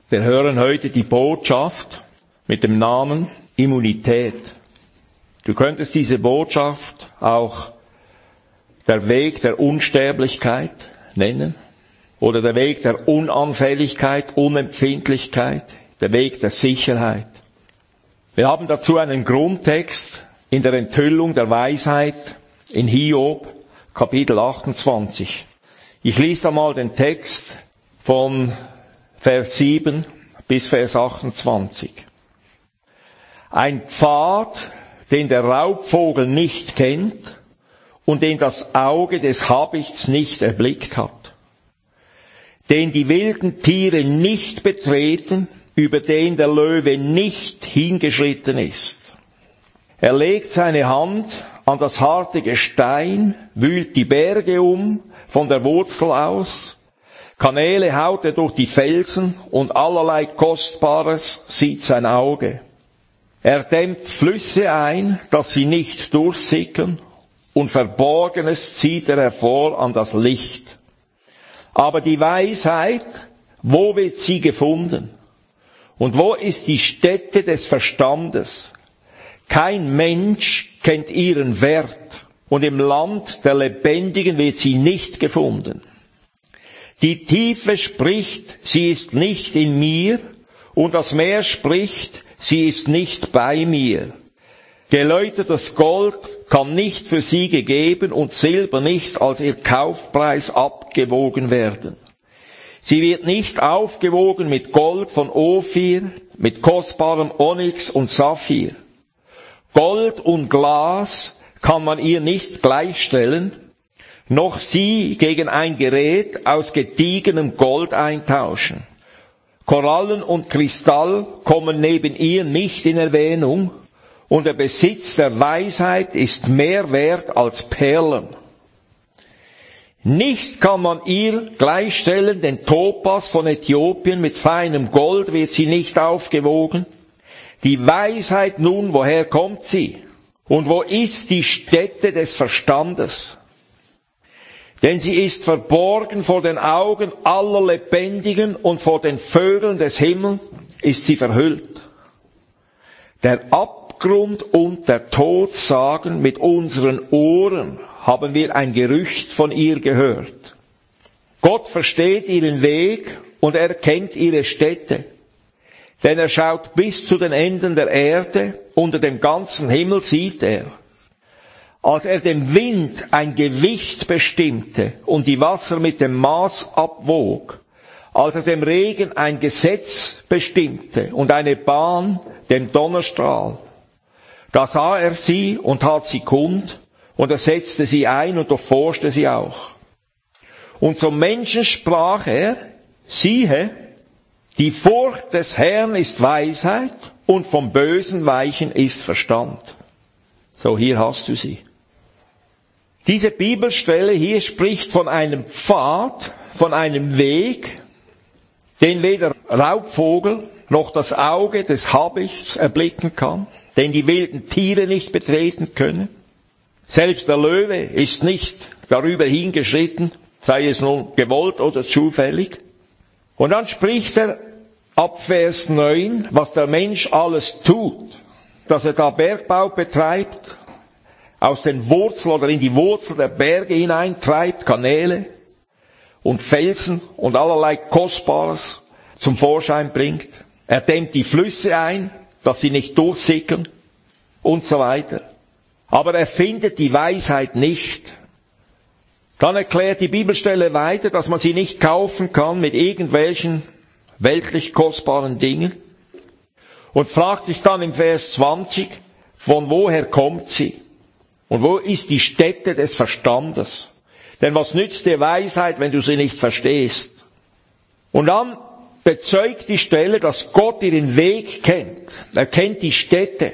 Wir hören heute die Botschaft mit dem Namen Immunität. Du könntest diese Botschaft auch der Weg der Unsterblichkeit nennen oder der Weg der Unanfälligkeit, Unempfindlichkeit, der Weg der Sicherheit. Wir haben dazu einen Grundtext in der Enthüllung der Weisheit in Hiob, Kapitel 28. Ich lese einmal den Text von Vers 7 bis Vers 28. Ein Pfad, den der Raubvogel nicht kennt und den das Auge des Habichts nicht erblickt hat, den die wilden Tiere nicht betreten, über den der Löwe nicht hingeschritten ist. Er legt seine Hand an das harte Gestein, wühlt die Berge um, von der Wurzel aus, Kanäle haut er durch die Felsen und allerlei Kostbares sieht sein Auge. Er dämmt Flüsse ein, dass sie nicht durchsickern, und Verborgenes zieht er hervor an das Licht. Aber die Weisheit, wo wird sie gefunden? Und wo ist die Stätte des Verstandes? Kein Mensch kennt ihren Wert, und im Land der Lebendigen wird sie nicht gefunden. Die Tiefe spricht, sie ist nicht in mir, und das Meer spricht, sie ist nicht bei mir. Geläutertes Gold kann nicht für sie gegeben und Silber nicht als ihr Kaufpreis abgewogen werden. Sie wird nicht aufgewogen mit Gold von Ophir, mit kostbarem Onyx und Saphir. Gold und Glas kann man ihr nicht gleichstellen, noch sie gegen ein Gerät aus gediegenem Gold eintauschen. Korallen und Kristall kommen neben ihr nicht in Erwähnung, und der Besitz der Weisheit ist mehr wert als Perlen. Nicht kann man ihr gleichstellen, den Topas von Äthiopien, mit feinem Gold wird sie nicht aufgewogen. Die Weisheit nun, woher kommt sie? Und wo ist die Stätte des Verstandes? Denn sie ist verborgen vor den Augen aller Lebendigen, und vor den Vögeln des Himmels ist sie verhüllt. Der Abgrund und der Tod sagen, mit unseren Ohren haben wir ein Gerücht von ihr gehört. Gott versteht ihren Weg und er kennt ihre Stätte. Denn er schaut bis zu den Enden der Erde, unter dem ganzen Himmel sieht er. Als er dem Wind ein Gewicht bestimmte und die Wasser mit dem Maß abwog, als er dem Regen ein Gesetz bestimmte und eine Bahn dem Donnerstrahl, da sah er sie und tat sie kund, und er setzte sie ein und durchforschte sie auch. Und zum Menschen sprach er, siehe, die Furcht des Herrn ist Weisheit, und vom Bösen weichen ist Verstand. So, hier hast du sie. Diese Bibelstelle hier spricht von einem Pfad, von einem Weg, den weder Raubvogel noch das Auge des Habichts erblicken kann, den die wilden Tiere nicht betreten können. Selbst der Löwe ist nicht darüber hingeschritten, sei es nun gewollt oder zufällig. Und dann spricht er ab Vers 9, was der Mensch alles tut, dass er da Bergbau betreibt, aus den Wurzeln oder in die Wurzel der Berge hineintreibt, Kanäle und Felsen und allerlei Kostbares zum Vorschein bringt. Er dämmt die Flüsse ein, dass sie nicht durchsickern und so weiter. Aber er findet die Weisheit nicht. Dann erklärt die Bibelstelle weiter, dass man sie nicht kaufen kann mit irgendwelchen weltlich kostbaren Dingen. Und fragt sich dann im Vers 20, von woher kommt sie? Und wo ist die Stätte des Verstandes? Denn was nützt dir Weisheit, wenn du sie nicht verstehst? Und dann bezeugt die Stelle, dass Gott ihren Weg kennt. Er kennt die Stätte.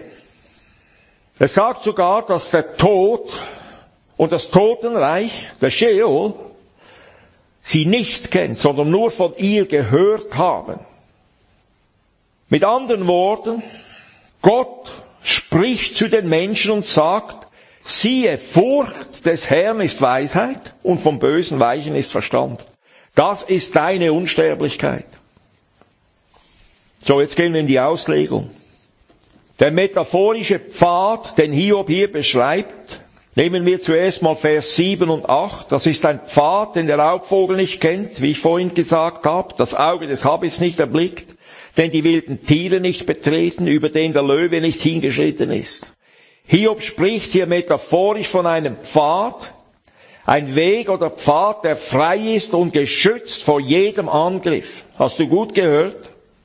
Er sagt sogar, dass der Tod und das Totenreich, der Sheol, sie nicht kennt, sondern nur von ihr gehört haben. Mit anderen Worten, Gott spricht zu den Menschen und sagt, siehe, Furcht des Herrn ist Weisheit und vom Bösen weichen ist Verstand. Das ist deine Unsterblichkeit. So, jetzt gehen wir in die Auslegung. Der metaphorische Pfad, den Hiob hier beschreibt, nehmen wir zuerst mal Vers 7 und 8. Das ist ein Pfad, den der Raubvogel nicht kennt, wie ich vorhin gesagt habe. Das Auge des Habits nicht erblickt, den die wilden Tiere nicht betreten, über den der Löwe nicht hingeschritten ist. Hiob spricht hier metaphorisch von einem Pfad, ein Weg oder Pfad, der frei ist und geschützt vor jedem Angriff. Hast du gut gehört?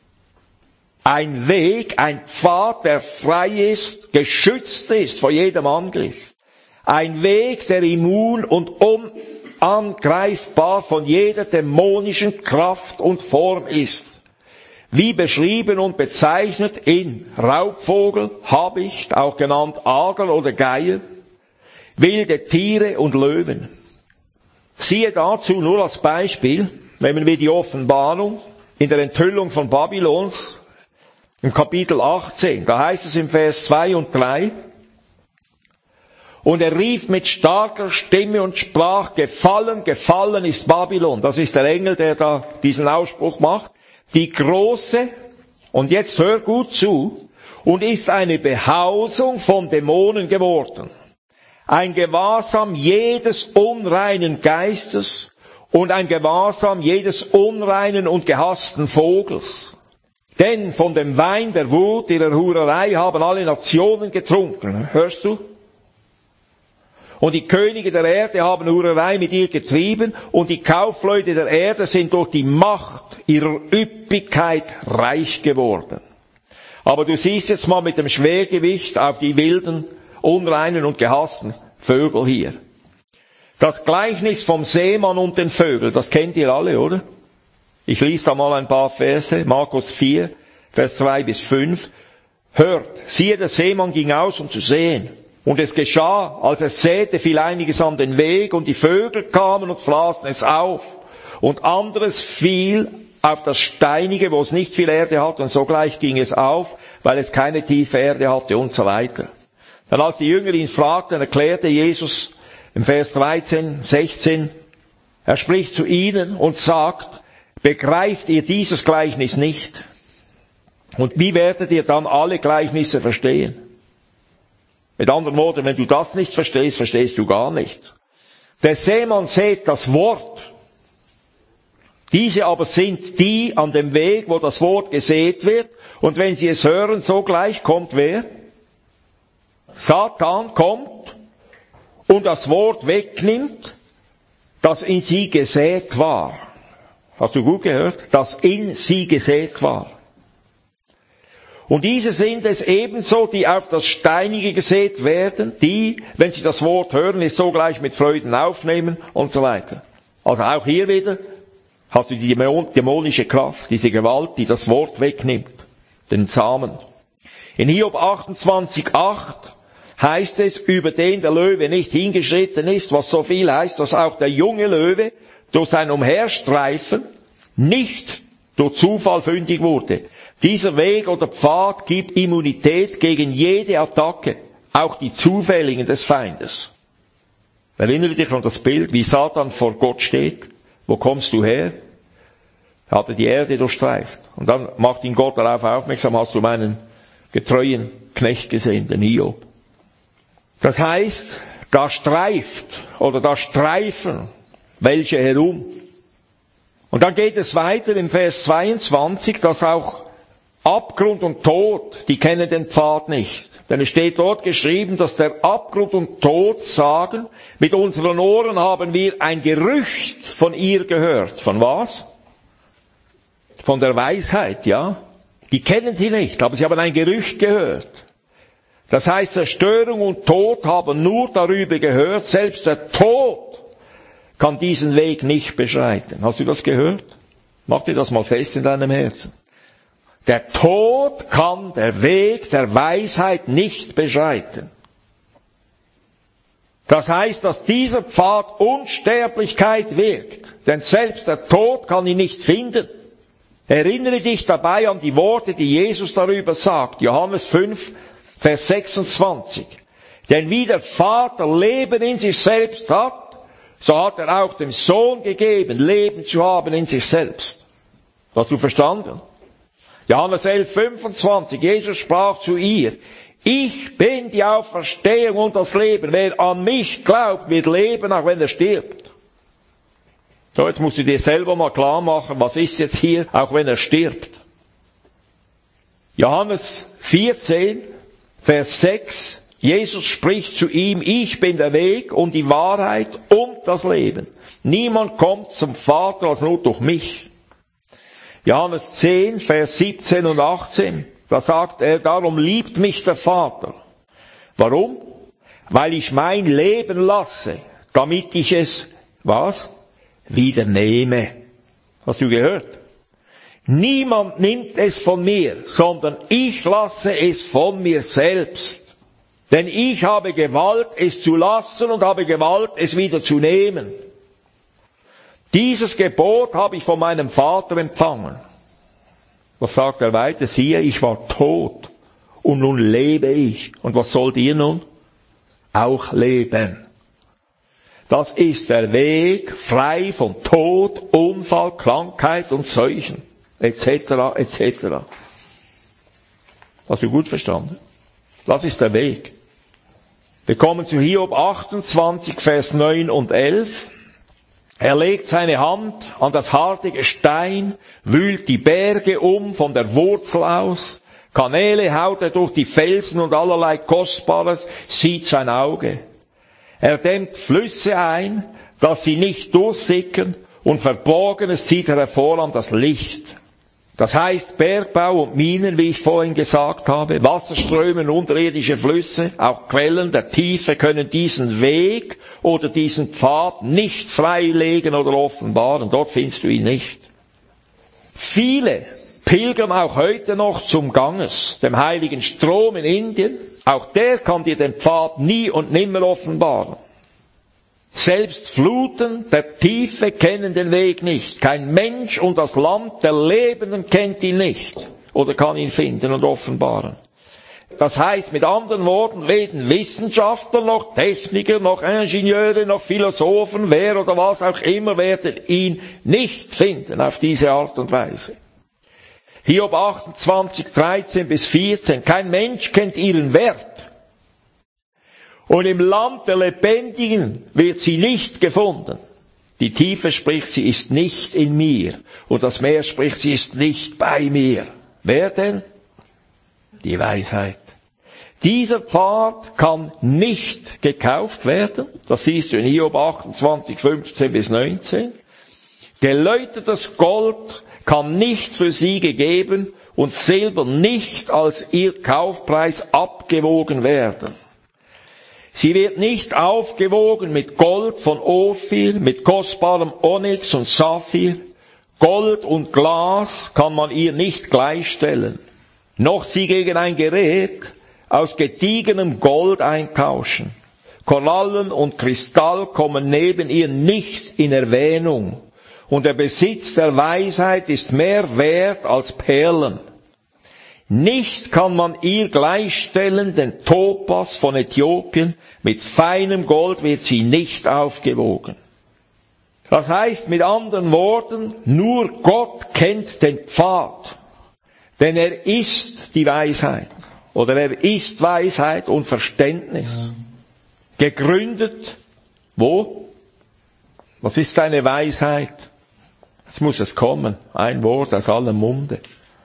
Ein Weg, ein Pfad, der frei ist, geschützt ist vor jedem Angriff. Ein Weg, der immun und unangreifbar von jeder dämonischen Kraft und Form ist. Wie beschrieben und bezeichnet in Raubvogel, Habicht, auch genannt Adler oder Geier, wilde Tiere und Löwen. Siehe dazu nur als Beispiel, nehmen wir die Offenbarung in der Enthüllung von Babylons, im Kapitel 18, da heißt es im Vers 2 und 3, und er rief mit starker Stimme und sprach, gefallen, gefallen ist Babylon. Das ist der Engel, der da diesen Ausspruch macht. Die große, und jetzt hör gut zu, und ist eine Behausung von Dämonen geworden. Ein Gewahrsam jedes unreinen Geistes und ein Gewahrsam jedes unreinen und gehassten Vogels. Denn von dem Wein der Wut ihrer Hurerei haben alle Nationen getrunken. Hörst du? Und die Könige der Erde haben Hurerei mit ihr getrieben und die Kaufleute der Erde sind durch die Macht ihrer Üppigkeit reich geworden. Aber du siehst jetzt mal mit dem Schwergewicht auf die wilden, unreinen und gehassten Vögel hier. Das Gleichnis vom Seemann und den Vögeln, das kennt ihr alle, oder? Ich lese da mal ein paar Verse, Markus 4, Vers 2 bis 5. Hört, siehe, der Seemann ging aus, um zu säen. Und es geschah, als er säte, fiel einiges an den Weg, und die Vögel kamen und fraßen es auf. Und anderes fiel auf das Steinige, wo es nicht viel Erde hat, und sogleich ging es auf, weil es keine tiefe Erde hatte, und so weiter. Dann als die Jünger ihn fragten, erklärte Jesus im Vers 13, 16, er spricht zu ihnen und sagt, begreift ihr dieses Gleichnis nicht? Und wie werdet ihr dann alle Gleichnisse verstehen? Mit anderen Worten, wenn du das nicht verstehst, verstehst du gar nichts. Der Seemann sät das Wort. Diese aber sind die an dem Weg, wo das Wort gesät wird. Und wenn sie es hören, sogleich kommt wer? Satan kommt und das Wort wegnimmt, das in sie gesät war. Hast du gut gehört? Das in sie gesät war. Und diese sind es ebenso, die auf das Steinige gesät werden, die, wenn sie das Wort hören, es sogleich mit Freuden aufnehmen und so weiter. Also auch hier wieder hast du die dämonische Kraft, diese Gewalt, die das Wort wegnimmt, den Samen. In Hiob 28,8 heißt es, über den der Löwe nicht hingeschritten ist, was so viel heißt, dass auch der junge Löwe durch sein Umherstreifen nicht durch Zufall fündig wurde. Dieser Weg oder Pfad gibt Immunität gegen jede Attacke, auch die zufälligen des Feindes. Erinnere dich an das Bild, wie Satan vor Gott steht. Wo kommst du her? Er hatte die Erde durchstreift. Und dann macht ihn Gott darauf aufmerksam, hast du meinen getreuen Knecht gesehen, den Hiob. Das heißt, da streift oder da streifen welche herum. Und dann geht es weiter im Vers 22, dass auch Abgrund und Tod, die kennen den Pfad nicht. Denn es steht dort geschrieben, dass der Abgrund und Tod sagen, mit unseren Ohren haben wir ein Gerücht von ihr gehört. Von was? Von der Weisheit, ja. Die kennen sie nicht, aber sie haben ein Gerücht gehört. Das heißt, Zerstörung und Tod haben nur darüber gehört, selbst der Tod kann diesen Weg nicht beschreiten. Hast du das gehört? Mach dir das mal fest in deinem Herzen. Der Tod kann der Weg der Weisheit nicht beschreiten. Das heißt, dass dieser Pfad Unsterblichkeit wirkt. Denn selbst der Tod kann ihn nicht finden. Erinnere dich dabei an die Worte, die Jesus darüber sagt. Johannes 5, Vers 26. Denn wie der Vater Leben in sich selbst hat, so hat er auch dem Sohn gegeben, Leben zu haben in sich selbst. Hast du verstanden? Johannes 11,25, Jesus sprach zu ihr, ich bin die Auferstehung und das Leben. Wer an mich glaubt, wird leben, auch wenn er stirbt. So, jetzt musst du dir selber mal klar machen, was ist jetzt hier, auch wenn er stirbt. Johannes 14, Vers 6, Jesus spricht zu ihm, ich bin der Weg und die Wahrheit und das Leben. Niemand kommt zum Vater als nur durch mich. Johannes 10, Vers 17 und 18, da sagt er, darum liebt mich der Vater. Warum? Weil ich mein Leben lasse, damit ich es, was? Wieder nehme. Hast du gehört? Niemand nimmt es von mir, sondern ich lasse es von mir selbst. Denn ich habe Gewalt, es zu lassen und habe Gewalt, es wieder zu nehmen. Dieses Gebot habe ich von meinem Vater empfangen. Was sagt er weiter? Siehe, ich war tot und nun lebe ich. Und was sollt ihr nun? Auch leben. Das ist der Weg frei von Tod, Unfall, Krankheit und Seuchen, etc., etc. Hast du gut verstanden? Das ist der Weg. Wir kommen zu Hiob 28, Vers 9 und 11. Er legt seine Hand an das harte Gestein, wühlt die Berge um von der Wurzel aus, Kanäle haut er durch die Felsen und allerlei Kostbares sieht sein Auge. Er dämmt Flüsse ein, dass sie nicht durchsickern, und Verborgenes zieht er hervor an das Licht. Das heißt Bergbau und Minen, wie ich vorhin gesagt habe, Wasserströme, unterirdische Flüsse, auch Quellen der Tiefe können diesen Weg oder diesen Pfad nicht freilegen oder offenbaren. Dort findest du ihn nicht. Viele pilgern auch heute noch zum Ganges, dem heiligen Strom in Indien. Auch der kann dir den Pfad nie und nimmer offenbaren. Selbst Fluten der Tiefe kennen den Weg nicht. Kein Mensch und das Land der Lebenden kennt ihn nicht oder kann ihn finden und offenbaren. Das heißt mit anderen Worten, weder Wissenschaftler, noch Techniker, noch Ingenieure, noch Philosophen, wer oder was auch immer, werden ihn nicht finden auf diese Art und Weise. Hiob 28, 13 bis 14. Kein Mensch kennt ihren Wert. Und im Land der Lebendigen wird sie nicht gefunden. Die Tiefe spricht, sie ist nicht in mir. Und das Meer spricht, sie ist nicht bei mir. Wer denn? Die Weisheit. Dieser Pfad kann nicht gekauft werden. Das siehst du in Hiob 28, 15 bis 19. Geläutertes Gold kann nicht für sie gegeben und Silber nicht als ihr Kaufpreis abgewogen werden. Sie wird nicht aufgewogen mit Gold von Ophir, mit kostbarem Onyx und Saphir. Gold und Glas kann man ihr nicht gleichstellen, noch sie gegen ein Gerät aus gediegenem Gold eintauschen. Korallen und Kristall kommen neben ihr nicht in Erwähnung. Und der Besitz der Weisheit ist mehr wert als Perlen. Nicht kann man ihr gleichstellen, den Topas von Äthiopien, mit feinem Gold wird sie nicht aufgewogen. Das heißt mit anderen Worten, nur Gott kennt den Pfad, denn er ist die Weisheit, oder er ist Weisheit und Verständnis. Gegründet, wo? Was ist deine Weisheit? Jetzt muss es kommen, ein Wort aus allem Munde.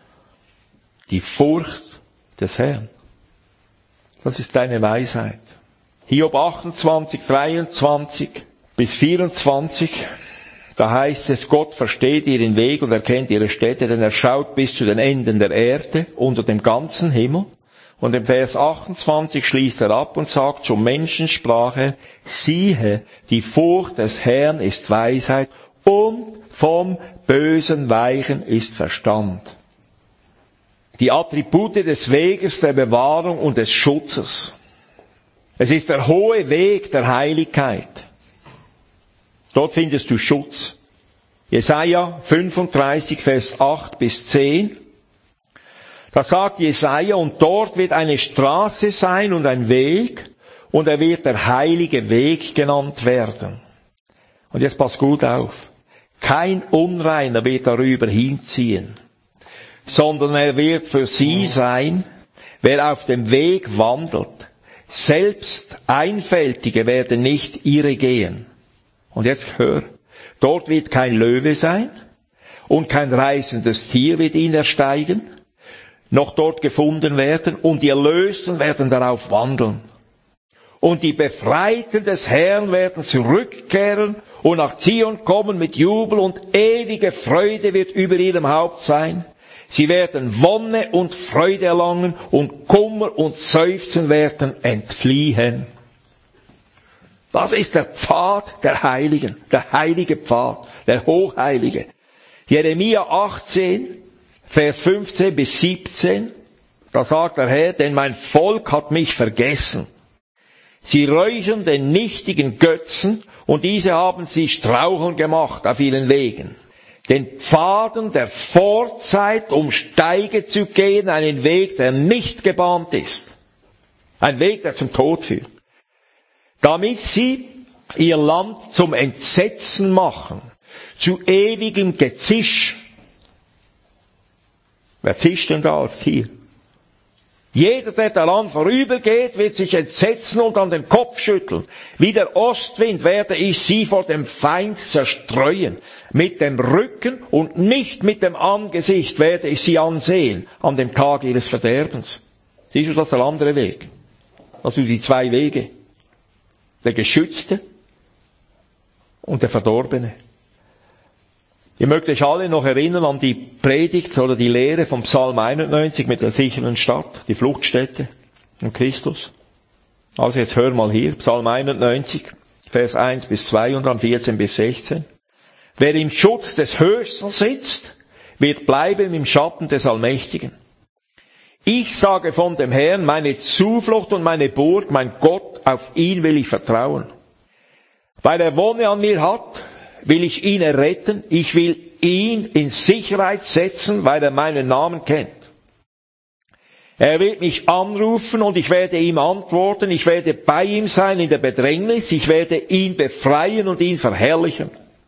Die Furcht des Herrn. Das ist deine Weisheit. Hiob 28, 23 bis 24, da heißt es, Gott versteht ihren Weg und erkennt ihre Städte, denn er schaut bis zu den Enden der Erde, unter dem ganzen Himmel. Und im Vers 28 schließt er ab und sagt, zum Menschen sprach er, siehe, die Furcht des Herrn ist Weisheit und vom Bösen weichen ist Verstand. Die Attribute des Weges der Bewahrung und des Schutzes. Es ist der hohe Weg der Heiligkeit. Dort findest du Schutz. Jesaja 35, Vers 8 bis 10. Da sagt Jesaja, und dort wird eine Straße sein und ein Weg, und er wird der heilige Weg genannt werden. Und jetzt pass gut auf. Kein Unreiner wird darüber hinziehen. sondern er wird für sie sein, wer auf dem Weg wandelt. Selbst Einfältige werden nicht irre gehen. Und jetzt hör, dort wird kein Löwe sein und kein reißendes Tier wird ihn ersteigen, noch dort gefunden werden, und die Erlösten werden darauf wandeln. Und die Befreiten des Herrn werden zurückkehren und nach Zion kommen mit Jubel, und ewige Freude wird über ihrem Haupt sein. Sie werden Wonne und Freude erlangen, und Kummer und Seufzen werden entfliehen. Das ist der Pfad der Heiligen, der heilige Pfad, der Hochheilige. Jeremia 18, Vers 15 bis 17, da sagt der Herr, denn mein Volk hat mich vergessen. Sie räuchern den nichtigen Götzen, und diese haben sie straucheln gemacht auf ihren Wegen. Den Pfaden der Vorzeit, um Steige zu gehen, einen Weg, der nicht gebahnt ist. Ein Weg, der zum Tod führt. Damit sie ihr Land zum Entsetzen machen, zu ewigem Gezisch. Wer zischt denn da als Tier? Jeder, der daran vorübergeht, wird sich entsetzen und an den Kopf schütteln. Wie der Ostwind werde ich sie vor dem Feind zerstreuen. Mit dem Rücken und nicht mit dem Angesicht werde ich sie ansehen, an dem Tag ihres Verderbens. Siehst du, das ist der andere Weg. Also die zwei Wege. Der Geschützte und der Verdorbene. Ihr mögt euch alle noch erinnern an die Predigt oder die Lehre vom Psalm 91 mit der sicheren Stadt, die Fluchtstätte in Christus. Also jetzt hör mal hier, Psalm 91, Vers 1 bis 2 und dann 14 bis 16. Wer im Schutz des Höchsten sitzt, wird bleiben im Schatten des Allmächtigen. Ich sage von dem Herrn, meine Zuflucht und meine Burg, mein Gott, auf ihn will ich vertrauen. Weil er Wonne an mir hat, will ich ihn erretten, ich will ihn in Sicherheit setzen, weil er meinen Namen kennt. Er wird mich anrufen und ich werde ihm antworten, ich werde bei ihm sein in der Bedrängnis, ich werde ihn befreien und ihn verherrlichen.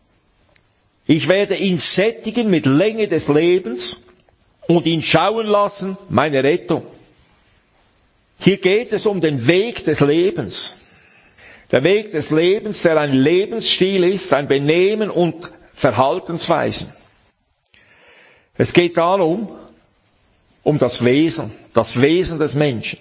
Ich werde ihn sättigen mit Länge des Lebens und ihn schauen lassen, meine Rettung. Hier geht es um den Weg des Lebens. Der Weg des Lebens, der ein Lebensstil ist, ein Benehmen und Verhaltensweisen. Es geht darum, um das Wesen des Menschen.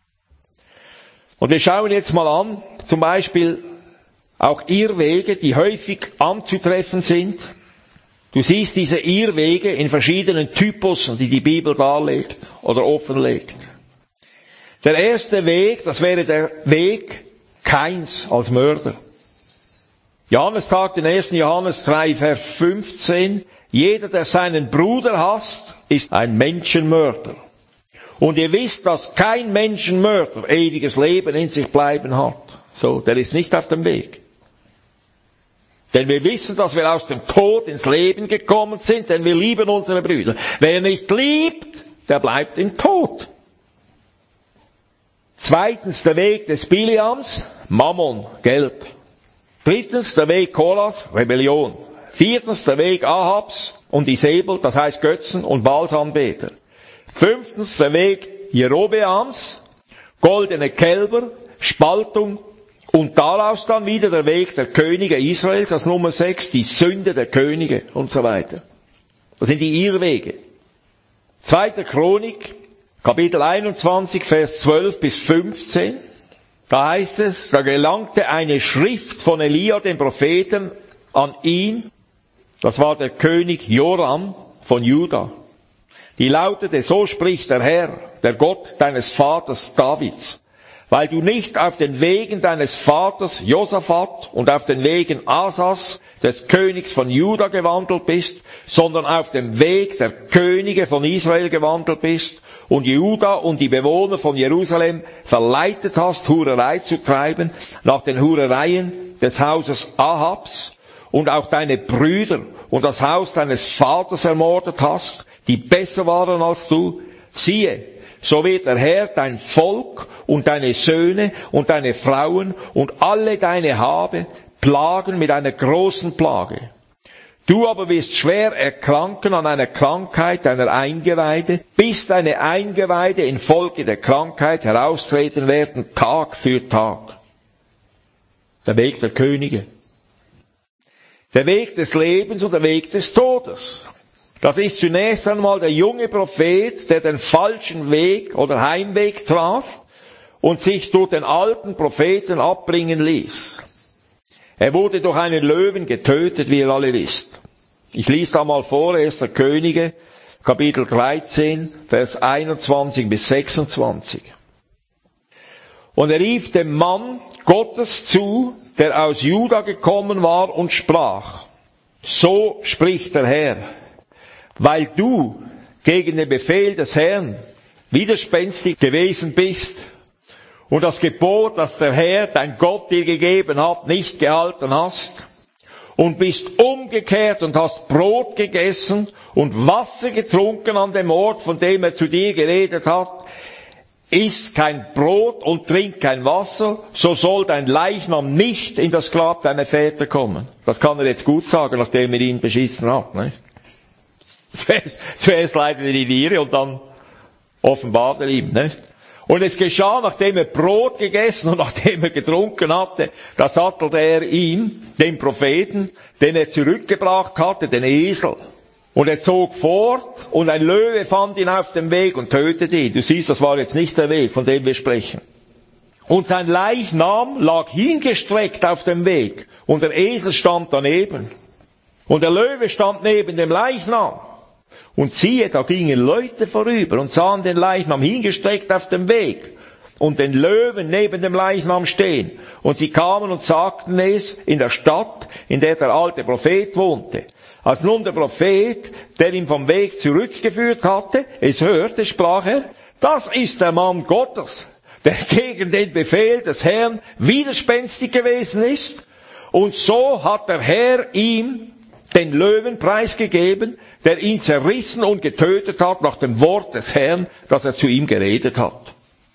Und wir schauen jetzt mal an, zum Beispiel auch Irrwege, die häufig anzutreffen sind. Du siehst diese Irrwege in verschiedenen Typussen, die die Bibel darlegt oder offenlegt. Der erste Weg, das wäre der Weg Kains als Mörder. Johannes sagt in 1. Johannes 3, Vers 15, jeder, der seinen Bruder hasst, ist ein Menschenmörder. Und ihr wisst, dass kein Menschenmörder ewiges Leben in sich bleiben hat. So, der ist nicht auf dem Weg. Denn wir wissen, dass wir aus dem Tod ins Leben gekommen sind, denn wir lieben unsere Brüder. Wer nicht liebt, der bleibt im Tod. Zweitens der Weg des Biliams, Mammon, Geld. Drittens der Weg Koras, Rebellion. Viertens der Weg Ahabs und Isabel, das heißt Götzen und Baalsanbeter. Fünftens der Weg Jerobeams, goldene Kälber, Spaltung und daraus dann wieder der Weg der Könige Israels, das Nummer 6, die Sünde der Könige und so weiter. Das sind die Irrwege. 2. Chronik, Kapitel 21, Vers 12 bis 15. Da heißt es, da gelangte eine Schrift von Elia, dem Propheten, an ihn. Das war der König Joram von Juda. Die lautete, so spricht der Herr, der Gott deines Vaters Davids. Weil du nicht auf den Wegen deines Vaters Josaphat und auf den Wegen Asas, des Königs von Juda, gewandelt bist, sondern auf dem Weg der Könige von Israel gewandelt bist und Juda und die Bewohner von Jerusalem verleitet hast, Hurerei zu treiben, nach den Hurereien des Hauses Ahabs, und auch deine Brüder und das Haus deines Vaters ermordet hast, die besser waren als du, siehe, so wird der Herr dein Volk und deine Söhne und deine Frauen und alle deine Habe plagen mit einer großen Plage. Du aber wirst schwer erkranken an einer Krankheit deiner Eingeweide, bis deine Eingeweide infolge der Krankheit heraustreten werden, Tag für Tag. Der Weg der Könige. Der Weg des Lebens und der Weg des Todes. Das ist zunächst einmal der junge Prophet, der den falschen Weg oder Heimweg traf und sich durch den alten Propheten abbringen ließ. Er wurde durch einen Löwen getötet, wie ihr alle wisst. Ich lese da mal vor, 1. Könige, Kapitel 13, Vers 21 bis 26. Und er rief dem Mann Gottes zu, der aus Juda gekommen war und sprach, so spricht der Herr, weil du gegen den Befehl des Herrn widerspenstig gewesen bist und das Gebot, das der Herr, dein Gott, dir gegeben hat, nicht gehalten hast und bist umgekehrt und hast Brot gegessen und Wasser getrunken an dem Ort, von dem er zu dir geredet hat, iss kein Brot und trink kein Wasser, so soll dein Leichnam nicht in das Grab deiner Väter kommen. Das kann er jetzt gut sagen, nachdem er ihn beschissen hat. Ne? Zuerst leidet er die Niere und dann offenbart er ihm. Ne? Und es geschah, nachdem er Brot gegessen und nachdem er getrunken hatte, da sattelte er ihm, den Propheten, den er zurückgebracht hatte, den Esel. Und er zog fort und ein Löwe fand ihn auf dem Weg und tötete ihn. Du siehst, das war jetzt nicht der Weg, von dem wir sprechen. Und sein Leichnam lag hingestreckt auf dem Weg und der Esel stand daneben. Und der Löwe stand neben dem Leichnam. Und siehe, da gingen Leute vorüber und sahen den Leichnam hingestreckt auf dem Weg und den Löwen neben dem Leichnam stehen. Und sie kamen und sagten es in der Stadt, in der der alte Prophet wohnte. Als nun der Prophet, der ihn vom Weg zurückgeführt hatte, es hörte, sprach er, das ist der Mann Gottes, der gegen den Befehl des Herrn widerspenstig gewesen ist. Und so hat der Herr ihm den Löwen preisgegeben, der ihn zerrissen und getötet hat nach dem Wort des Herrn, das er zu ihm geredet hat.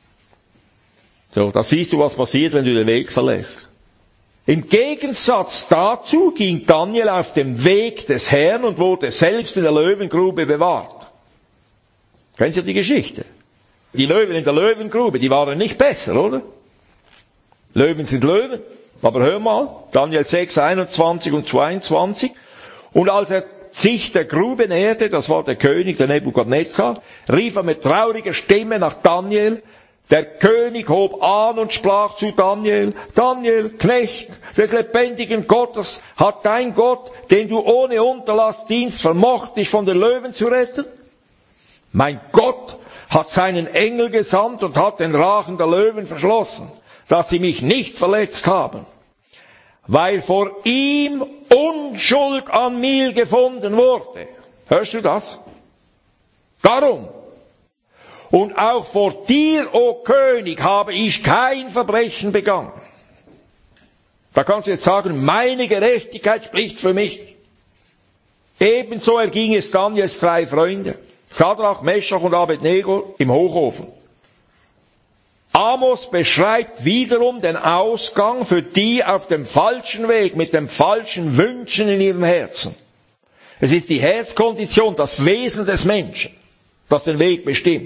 So, da siehst du, was passiert, wenn du den Weg verlässt. Im Gegensatz dazu ging Daniel auf dem Weg des Herrn und wurde selbst in der Löwengrube bewahrt. Kennst du die Geschichte? Die Löwen in der Löwengrube, die waren nicht besser, oder? Löwen sind Löwen. Aber hör mal, Daniel 6, 21 und 22. Und als er sich der Grube näherte, das war der König, der Nebukadnezar, rief er mit trauriger Stimme nach Daniel. Der König hob an und sprach zu Daniel, Daniel, Knecht des lebendigen Gottes, hat dein Gott, den du ohne Unterlass dienst, vermocht, dich von den Löwen zu retten? Mein Gott hat seinen Engel gesandt und hat den Rachen der Löwen verschlossen, dass sie mich nicht verletzt haben, weil vor ihm Unschuld an mir gefunden wurde. Hörst du das? Darum. Und auch vor dir, o König, habe ich kein Verbrechen begangen. Da kannst du jetzt sagen, meine Gerechtigkeit spricht für mich. Ebenso erging es Daniels 3 Freunde, Sadrach, Meschach und Abednego im Hochofen. Amos beschreibt wiederum den Ausgang für die auf dem falschen Weg, mit dem falschen Wünschen in ihrem Herzen. Es ist die Herzkondition, das Wesen des Menschen, das den Weg bestimmt.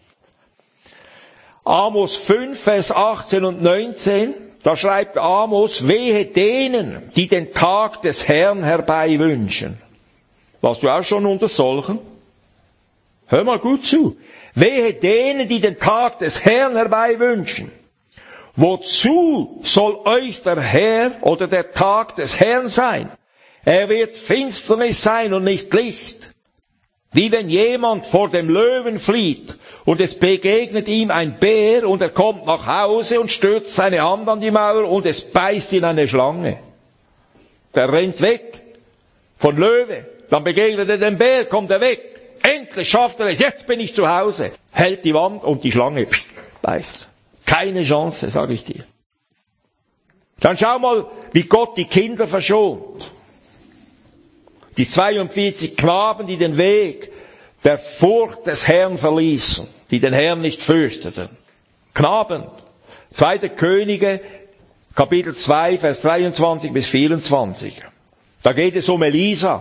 Amos 5, Vers 18 und 19, da schreibt Amos, wehe denen, die den Tag des Herrn herbei wünschen. Warst du auch schon unter solchen? Hör mal gut zu. Wehe denen, die den Tag des Herrn herbei wünschen. Wozu soll euch der Herr oder der Tag des Herrn sein? Er wird Finsternis sein und nicht Licht. Wie wenn jemand vor dem Löwen flieht und es begegnet ihm ein Bär und er kommt nach Hause und stürzt seine Hand an die Mauer und es beißt ihn eine Schlange. Der rennt weg von Löwe. Dann begegnet er dem Bär, kommt er weg. Endlich schafft er es, jetzt bin ich zu Hause. Hält die Wand und die Schlange beißt. Keine Chance, sage ich dir. Dann schau mal, wie Gott die Kinder verschont. Die 42 Knaben, die den Weg der Furcht des Herrn verließen, die den Herrn nicht fürchteten. Knaben. 2. Könige, Kapitel 2, Vers 23 bis 24. Da geht es um Elisa.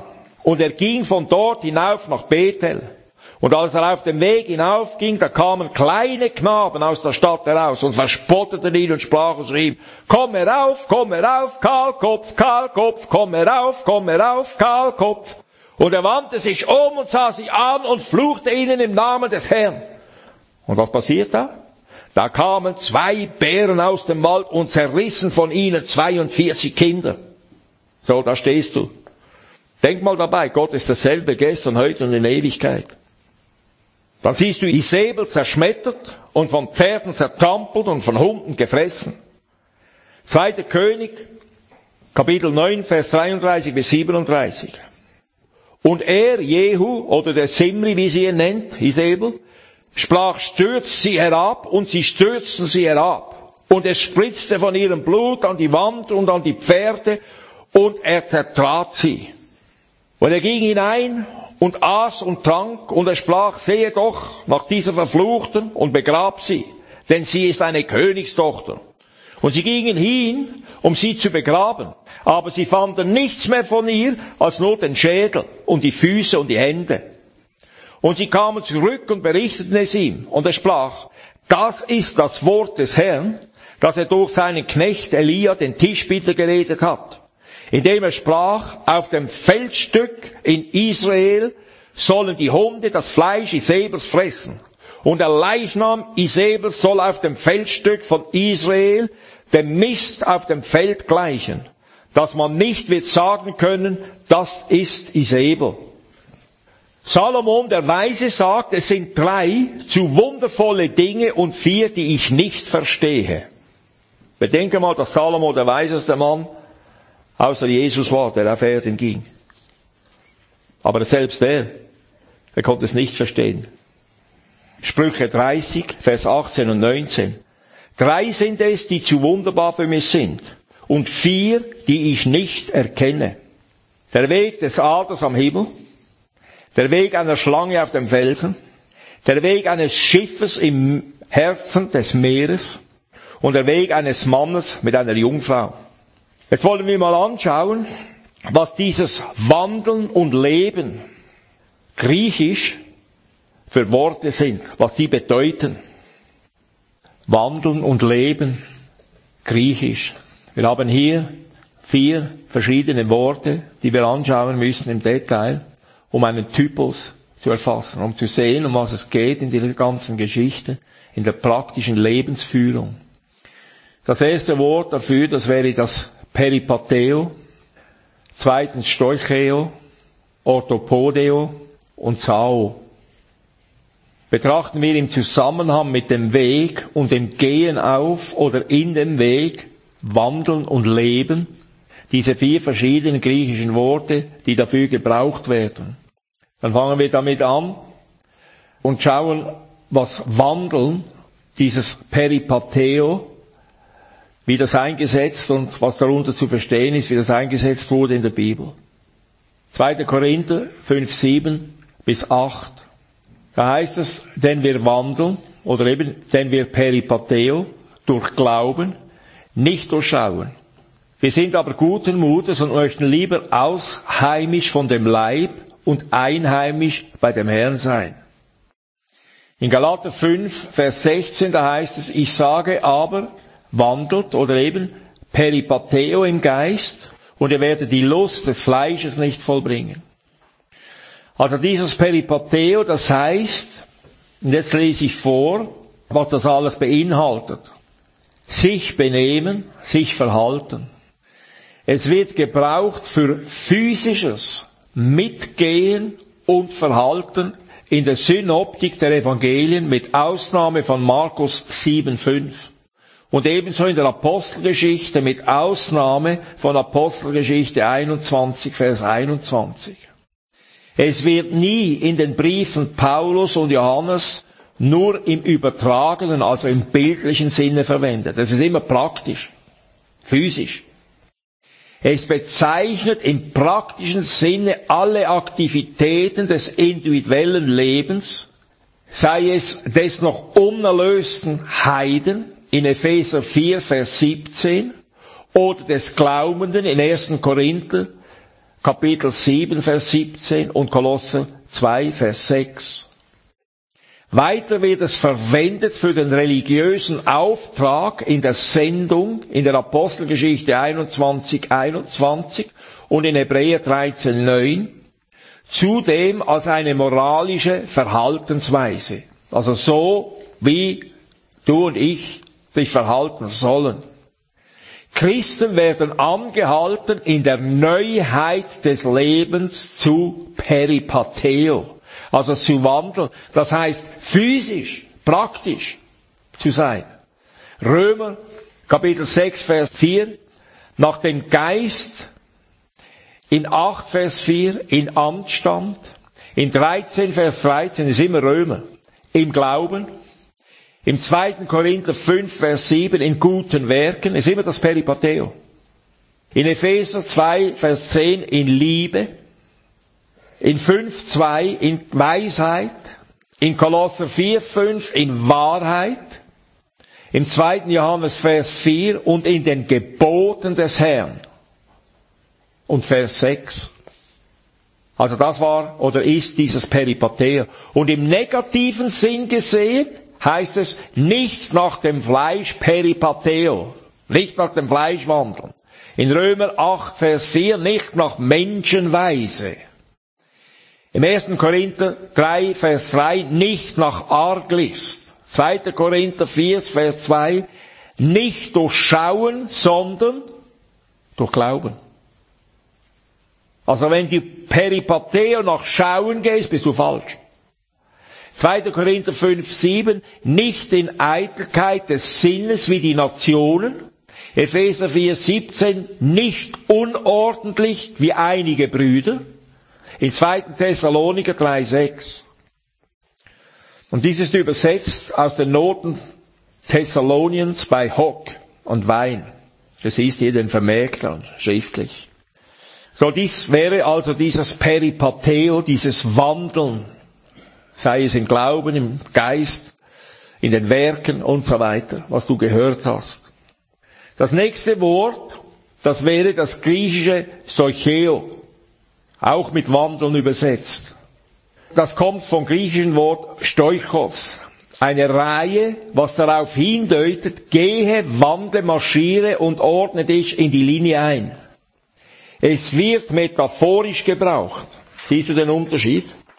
Und er ging von dort hinauf nach Bethel. Und als er auf dem Weg hinaufging, da kamen kleine Knaben aus der Stadt heraus und verspotteten ihn und sprachen zu ihm: Komm herauf, Kahlkopf, Kahlkopf, komm herauf, Kahlkopf. Und er wandte sich um und sah sie an und fluchte ihnen im Namen des Herrn. Und was passiert da? Da kamen 2 Bären aus dem Wald und zerrissen von ihnen 42 Kinder. So, da stehst du. Denk mal dabei, Gott ist dasselbe gestern, heute und in Ewigkeit. Dann siehst du Isabel zerschmettert und von Pferden zertrampelt und von Hunden gefressen. 2. König, Kapitel 9, Vers 33 bis 37. Und er, Jehu, oder der Simri, wie sie ihn nennt, Isabel, sprach: Stürzt sie herab, und sie stürzten sie herab. Und es spritzte von ihrem Blut an die Wand und an die Pferde, und er zertrat sie. Und er ging hinein und aß und trank, und er sprach: Sehe doch nach dieser Verfluchten und begrab sie, denn sie ist eine Königstochter. Und sie gingen hin, um sie zu begraben, aber sie fanden nichts mehr von ihr, als nur den Schädel und die Füße und die Hände. Und sie kamen zurück und berichteten es ihm, und er sprach: Das ist das Wort des Herrn, das er durch seinen Knecht Elia, den Tischbiter, geredet hat, indem er sprach: Auf dem Feldstück in Israel sollen die Hunde das Fleisch Isabels fressen. Und der Leichnam Isabels soll auf dem Feldstück von Israel dem Mist auf dem Feld gleichen, dass man nicht wird sagen können, das ist Isabel. Salomon, der Weise, sagt, es sind 3 zu wundervolle Dinge und 4, die ich nicht verstehe. Bedenke mal, dass Salomon der weiseste Mann außer Jesus war, der auf Erden ging. Aber selbst er konnte es nicht verstehen. Sprüche 30, Vers 18 und 19. 3 sind es, die zu wunderbar für mich sind, und 4, die ich nicht erkenne. Der Weg des Adlers am Himmel, der Weg einer Schlange auf dem Felsen, der Weg eines Schiffes im Herzen des Meeres und der Weg eines Mannes mit einer Jungfrau. Jetzt wollen wir mal anschauen, was dieses Wandeln und Leben griechisch für Worte sind, was sie bedeuten. Wandeln und Leben griechisch. Wir haben hier 4 verschiedene Worte, die wir anschauen müssen im Detail, um einen Typus zu erfassen, um zu sehen, um was es geht in dieser ganzen Geschichte, in der praktischen Lebensführung. Das erste Wort dafür, das wäre das Peripateo, 2. Stoicheo, Orthopodeo und Zao. Betrachten wir im Zusammenhang mit dem Weg und dem Gehen auf oder in dem Weg, Wandeln und Leben, diese 4 verschiedenen griechischen Worte, die dafür gebraucht werden. Dann fangen wir damit an und schauen, was Wandeln, dieses Peripateo, wie das eingesetzt und was darunter zu verstehen ist, wie das eingesetzt wurde in der Bibel. 2. Korinther 5, 7 bis 8. Da heißt es, denn wir wandeln, oder eben, denn wir Peripateo, durch Glauben, nicht durch Schauen. Wir sind aber guten Mutes und möchten lieber ausheimisch von dem Leib und einheimisch bei dem Herrn sein. In Galater 5, Vers 16, da heißt es, ich sage aber, wandelt, oder eben Peripateo im Geist, und ihr werdet die Lust des Fleisches nicht vollbringen. Also dieses Peripateo, das heißt, und jetzt lese ich vor, was das alles beinhaltet. Sich benehmen, sich verhalten. Es wird gebraucht für physisches Mitgehen und Verhalten in der Synoptik der Evangelien mit Ausnahme von Markus 7,5. Und ebenso in der Apostelgeschichte mit Ausnahme von Apostelgeschichte 21, Vers 21. Es wird nie in den Briefen Paulus und Johannes nur im übertragenen, also im bildlichen Sinne verwendet. Es ist immer praktisch, physisch. Es bezeichnet im praktischen Sinne alle Aktivitäten des individuellen Lebens, sei es des noch unerlösten Heiden in Epheser 4, Vers 17 oder des Glaubenden in 1. Korinther, Kapitel 7, Vers 17 und Kolosser 2, Vers 6. Weiter wird es verwendet für den religiösen Auftrag in der Sendung, in der Apostelgeschichte 21 und in Hebräer 13,9. Zudem als eine moralische Verhaltensweise. Also so, wie du und ich dich verhalten sollen. Christen werden angehalten, in der Neuheit des Lebens zu peripateo, also zu wandeln. Das heißt, physisch, praktisch zu sein. Römer, Kapitel 6, Vers 4, nach dem Geist, in 8, Vers 4, in Anstand, in 13, Vers 13, ist immer Römer, im Glauben, im 2. Korinther 5, Vers 7, in guten Werken, ist immer das Peripateo. In Epheser 2, Vers 10, in Liebe, in 5, 2, in Weisheit, in Kolosser 4, 5, in Wahrheit, im 2. Johannes Vers 4 und in den Geboten des Herrn. Und Vers 6. Also das war oder ist dieses Peripateo. Und im negativen Sinn gesehen heißt es nicht nach dem Fleisch peripateo, nicht nach dem Fleisch wandeln. In Römer 8, Vers 4 nicht nach Menschenweise. Im 1. Korinther 3, Vers 3 nicht nach Arglist. 2. Korinther 4, Vers 2 nicht durch Schauen, sondern durch Glauben. Also wenn du peripateo nach Schauen gehst, bist du falsch. 2. Korinther 5, 7, nicht in Eitelkeit des Sinnes wie die Nationen. Epheser 4, 17, nicht unordentlich wie einige Brüder. In 2. Thessaloniker 3, 6. Und dies ist übersetzt aus den Noten Thessaloniens bei Hock und Wein. Das ist hier den Vermerkern, schriftlich. So, dies wäre also dieses Peripateo, dieses Wandeln, sei es im Glauben, im Geist, in den Werken und so weiter, was du gehört hast. Das nächste Wort, das wäre das griechische Stoicheo, auch mit Wandeln übersetzt. Das kommt vom griechischen Wort Stoichos, eine Reihe, was darauf hindeutet, gehe, wandle, marschiere und ordne dich in die Linie ein. Es wird metaphorisch gebraucht. Siehst du den Unterschied?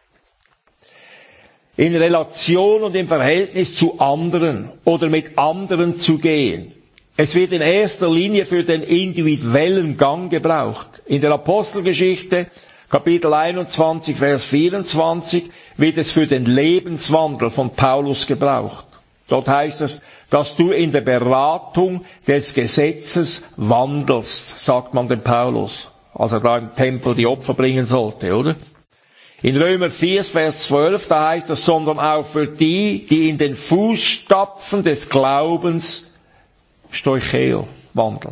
In Relation und im Verhältnis zu anderen oder mit anderen zu gehen. Es wird in erster Linie für den individuellen Gang gebraucht. In der Apostelgeschichte, Kapitel 21, Vers 24, wird es für den Lebenswandel von Paulus gebraucht. Dort heißt es, dass du in der Beratung des Gesetzes wandelst, sagt man dem Paulus, als er da im Tempel die Opfer bringen sollte, oder? In Römer 4, Vers 12, da heißt es, sondern auch für die, die in den Fußstapfen des Glaubens Stoicheo wandeln.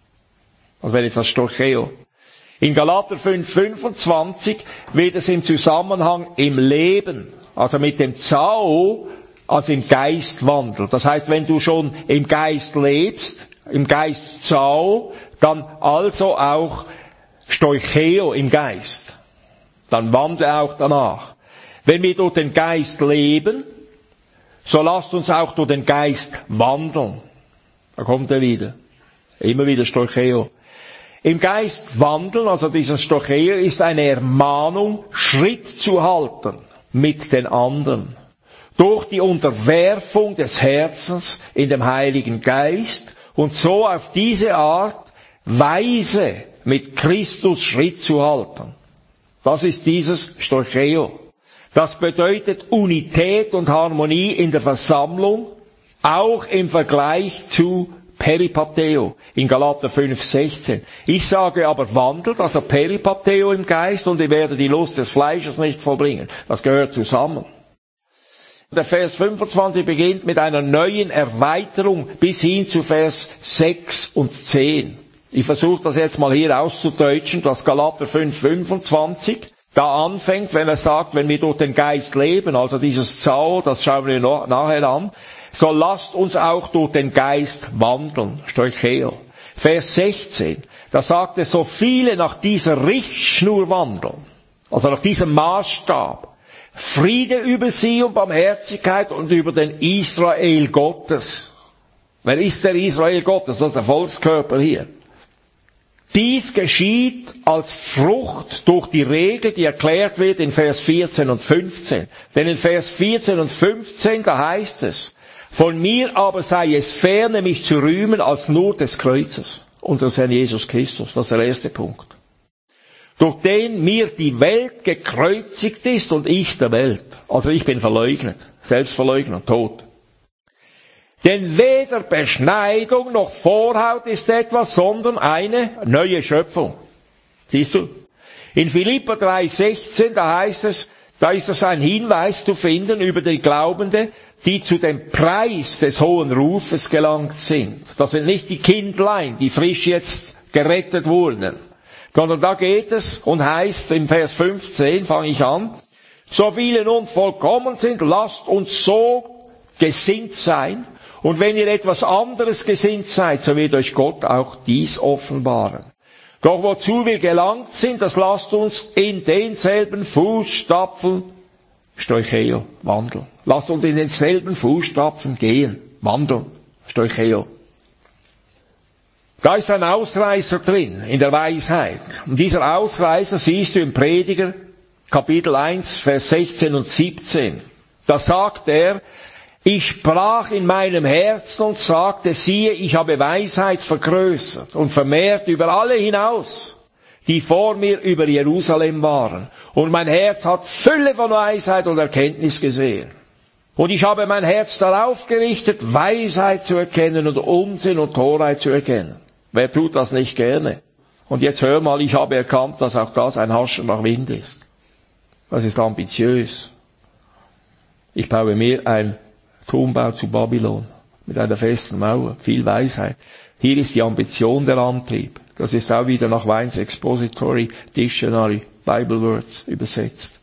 Also wäre jetzt das Stoicheo. In Galater 5, 25 wird es im Zusammenhang im Leben, also mit dem Zao, also im Geist wandelt. Das heißt, wenn du schon im Geist lebst, im Geist Zao, dann also auch Stoicheo im Geist. Dann wandle auch danach. Wenn wir durch den Geist leben, so lasst uns auch durch den Geist wandeln. Da kommt er wieder. Immer wieder Stoicheo. Im Geist wandeln, also dieses Stoicheo, ist eine Ermahnung, Schritt zu halten mit den anderen. Durch die Unterwerfung des Herzens in dem Heiligen Geist und so auf diese Art weise mit Christus Schritt zu halten. Das ist dieses Stoicheo. Das bedeutet Unität und Harmonie in der Versammlung, auch im Vergleich zu Peripateo in Galater 5,16. Ich sage aber wandelt, also Peripateo im Geist, und ihr werdet die Lust des Fleisches nicht vollbringen. Das gehört zusammen. Der Vers 25 beginnt mit einer neuen Erweiterung bis hin zu Vers 6 und 10. Ich versuche das jetzt mal hier auszudeutschen, dass Galater 5,25 da anfängt, wenn er sagt, wenn wir durch den Geist leben, also dieses Zao, das schauen wir nachher an, so lasst uns auch durch den Geist wandeln, Stoicheo. Vers 16, Da sagt er, so viele nach dieser Richtschnur wandeln, also nach diesem Maßstab, Friede über sie und Barmherzigkeit und über den Israel Gottes. Wer ist der Israel Gottes? Das ist der Volkskörper hier. Dies geschieht als Frucht durch die Regel, die erklärt wird in Vers 14 und 15. Denn in Vers 14 und 15, da heißt es, von mir aber sei es ferne, mich zu rühmen als nur des Kreuzes, unseres Herrn Jesus Christus. Das ist der erste Punkt. Durch den mir die Welt gekreuzigt ist und ich der Welt. Also ich bin verleugnet, selbstverleugnet, tot. Denn weder Beschneidung noch Vorhaut ist etwas, sondern eine neue Schöpfung. Siehst du? In Philipper 3,16, da heißt es, da ist es ein Hinweis zu finden über die Glaubenden, die zu dem Preis des hohen Rufes gelangt sind. Das sind nicht die Kindlein, die frisch jetzt gerettet wurden. Sondern da geht es und heißt im Vers 15, fange ich an, so viele nun vollkommen sind, lasst uns so gesinnt sein. Und wenn ihr etwas anderes gesinnt seid, so wird euch Gott auch dies offenbaren. Doch wozu wir gelangt sind, das lasst uns in denselben Fußstapfen, Stoicheo, wandeln. Lasst uns in denselben Fußstapfen gehen, wandeln, Stoicheo. Da ist ein Ausreißer drin, in der Weisheit. Und dieser Ausreißer siehst du im Prediger, Kapitel 1, Vers 16 und 17. Da sagt er, ich sprach in meinem Herzen und sagte, siehe, ich habe Weisheit vergrößert und vermehrt über alle hinaus, die vor mir über Jerusalem waren. Und mein Herz hat Fülle von Weisheit und Erkenntnis gesehen. Und ich habe mein Herz darauf gerichtet, Weisheit zu erkennen und Unsinn und Torheit zu erkennen. Wer tut das nicht gerne? Und jetzt hör mal, ich habe erkannt, dass auch das ein Haschen nach Wind ist. Das ist ambitiös. Ich baue mir ein Turmbau zu Babylon mit einer festen Mauer, viel Weisheit. Hier ist die Ambition der Antrieb. Das ist auch wieder nach Weins Expository Dictionary, Bible Words übersetzt.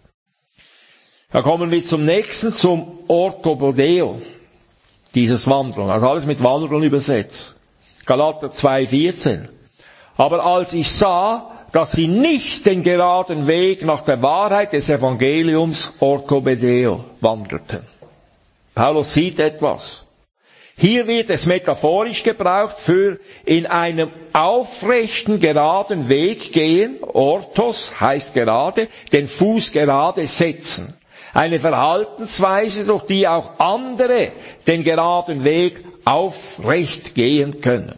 Da kommen wir zum nächsten, zum Orthobodeo, dieses Wandeln. Also alles mit Wandeln übersetzt. Galater 2,14. Aber als ich sah, dass sie nicht den geraden Weg nach der Wahrheit des Evangeliums Orthobodeo wandelten. Paulus sieht etwas. Hier wird es metaphorisch gebraucht für in einem aufrechten, geraden Weg gehen. Orthos heißt gerade, den Fuß gerade setzen. Eine Verhaltensweise, durch die auch andere den geraden Weg aufrecht gehen können.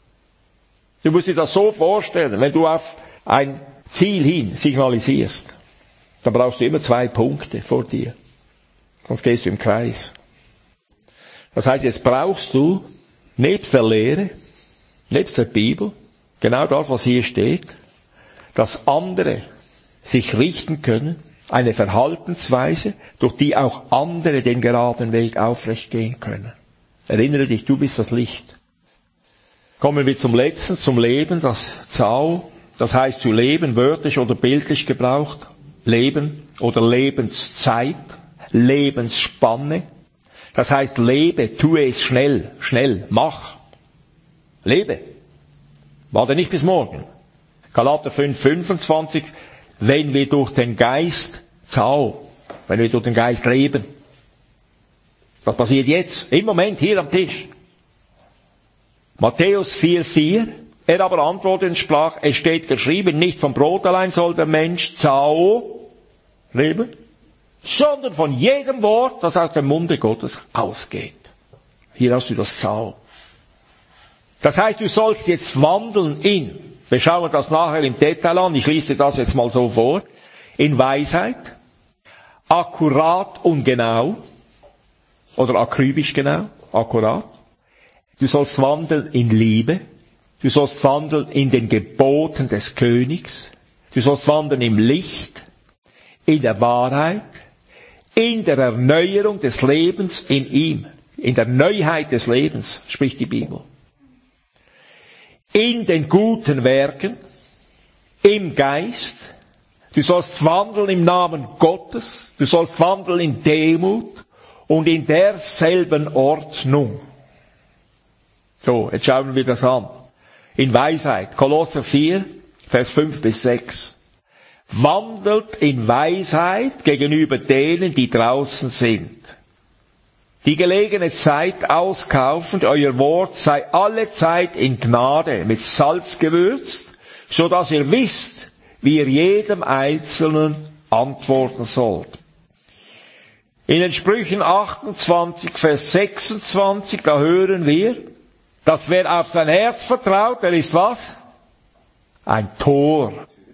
Du musst dir das so vorstellen, wenn du auf ein Ziel hin signalisierst, dann brauchst du immer 2 Punkte vor dir. Sonst gehst du im Kreis. Das heißt, jetzt brauchst du nebst der Lehre, nebst der Bibel, genau das, was hier steht, dass andere sich richten können, eine Verhaltensweise, durch die auch andere den geraden Weg aufrecht gehen können. Erinnere dich, du bist das Licht. Kommen wir zum letzten, zum Leben, das Zao, das heißt zu leben, wörtlich oder bildlich gebraucht, Leben oder Lebenszeit, Lebensspanne. Das heißt, lebe, tue es schnell, schnell, mach. Lebe. Warte nicht bis morgen. Galater 5,25, wenn wir durch den Geist Zao, wenn wir durch den Geist leben. Was passiert jetzt? Im Moment, hier am Tisch. Matthäus 4,4, er aber antwortete und sprach, es steht geschrieben, nicht vom Brot allein soll der Mensch Zao leben, sondern von jedem Wort, das aus dem Munde Gottes ausgeht. Hier hast du das Zao. Das heißt, du sollst jetzt wandeln in, wir schauen das nachher im Detail an, ich lese das jetzt mal so vor, in Weisheit, akkurat und genau, oder akribisch genau, akkurat. Du sollst wandeln in Liebe, du sollst wandeln in den Geboten des Königs, du sollst wandeln im Licht, in der Wahrheit, in der Erneuerung des Lebens in ihm, in der Neuheit des Lebens, spricht die Bibel. In den guten Werken, im Geist, du sollst wandeln im Namen Gottes, du sollst wandeln in Demut und in derselben Ordnung. So, jetzt schauen wir das an. in Weisheit. Kolosser 4, Vers 5 bis 6. Wandelt in Weisheit gegenüber denen, die draußen sind. Die gelegene Zeit auskaufend, euer Wort sei alle Zeit in Gnade mit Salz gewürzt, so dass ihr wisst, wie ihr jedem Einzelnen antworten sollt. In den Sprüchen 28, Vers 26, da hören wir, dass wer auf sein Herz vertraut, der ist was? Ein Tor.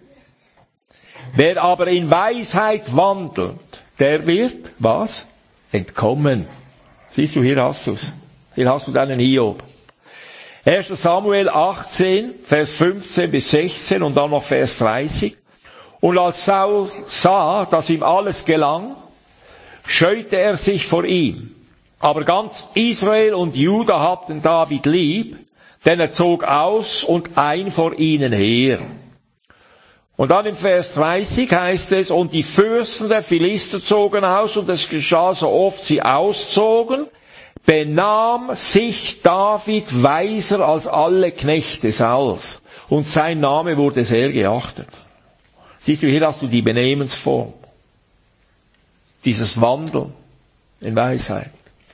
Wer aber in Weisheit wandelt, der wird, was? Entkommen. Siehst du, hier hast du's. Hier hast du deinen Hiob. 1. Samuel 18, Vers 15 bis 16 und dann noch Vers 30. Und als Saul sah, dass ihm alles gelang, scheute er sich vor ihm. Aber ganz Israel und Juda hatten David lieb, denn er zog aus und ein vor ihnen her. Und dann im Vers 30 heißt es, und die Fürsten der Philister zogen aus, und es geschah so oft sie auszogen, benahm sich David weiser als alle Knechte Sauls, und sein Name wurde sehr geachtet. Siehst du, hier hast du die Benehmensform. Dieses Wandeln in Weisheit.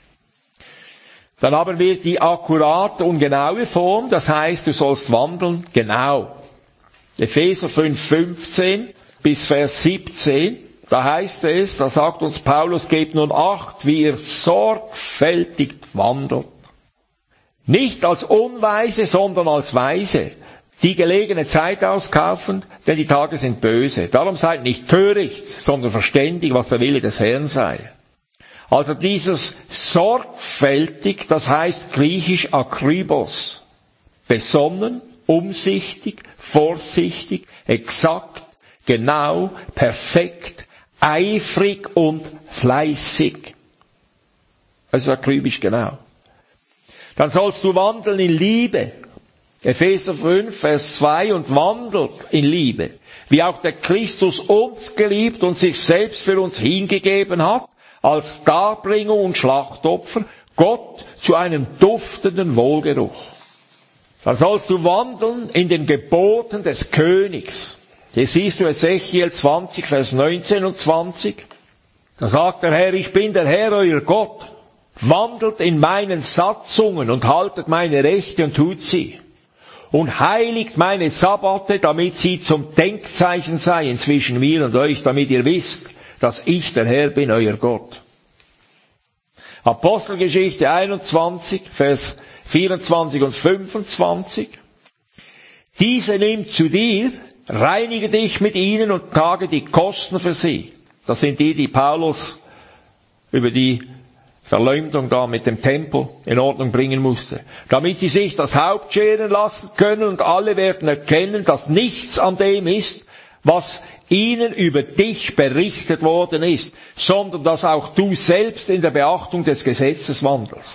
Dann haben wir die akkurate und genaue Form, das heißt, du sollst wandeln genau. Epheser 5,15 bis Vers 17, da heißt es, da sagt uns Paulus, gebt nun Acht, wie ihr sorgfältig wandelt. Nicht als Unweise, sondern als Weise, die gelegene Zeit auskaufend, denn die Tage sind böse. Darum seid nicht töricht, sondern verständig, was der Wille des Herrn sei. Also dieses sorgfältig, das heißt griechisch akribos, besonnen, umsichtig, vorsichtig, exakt, genau, perfekt, eifrig und fleißig. Also akribisch genau. Dann sollst du wandeln in Liebe. Epheser 5, Vers 2, und wandelt in Liebe, wie auch der Christus uns geliebt und sich selbst für uns hingegeben hat, als Darbringung und Schlachtopfer, Gott zu einem duftenden Wohlgeruch. Dann sollst du wandeln in den Geboten des Königs. Hier siehst du Ezechiel 20, Vers 19 und 20. Da sagt der Herr, ich bin der Herr, euer Gott. Wandelt in meinen Satzungen und haltet meine Rechte und tut sie. Und heiligt meine Sabbate, damit sie zum Denkzeichen seien zwischen mir und euch, damit ihr wisst, dass ich der Herr bin, euer Gott. Apostelgeschichte 21, Vers 24 und 25. Diese nimmt zu dir, reinige dich mit ihnen und trage die Kosten für sie. Das sind die Paulus über die Verleumdung da mit dem Tempel in Ordnung bringen musste. Damit sie sich das Haupt scheren lassen können und alle werden erkennen, dass nichts an dem ist, was ihnen über dich berichtet worden ist, sondern dass auch du selbst in der Beachtung des Gesetzes wandelst.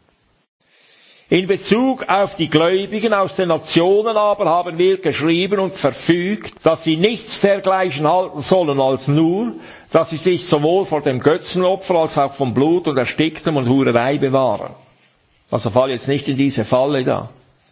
In Bezug auf die Gläubigen aus den Nationen aber haben wir geschrieben und verfügt, dass sie nichts dergleichen halten sollen als nur, dass sie sich sowohl vor dem Götzenopfer als auch vom Blut und Ersticktem und Hurerei bewahren. Also fall jetzt nicht in diese Falle da.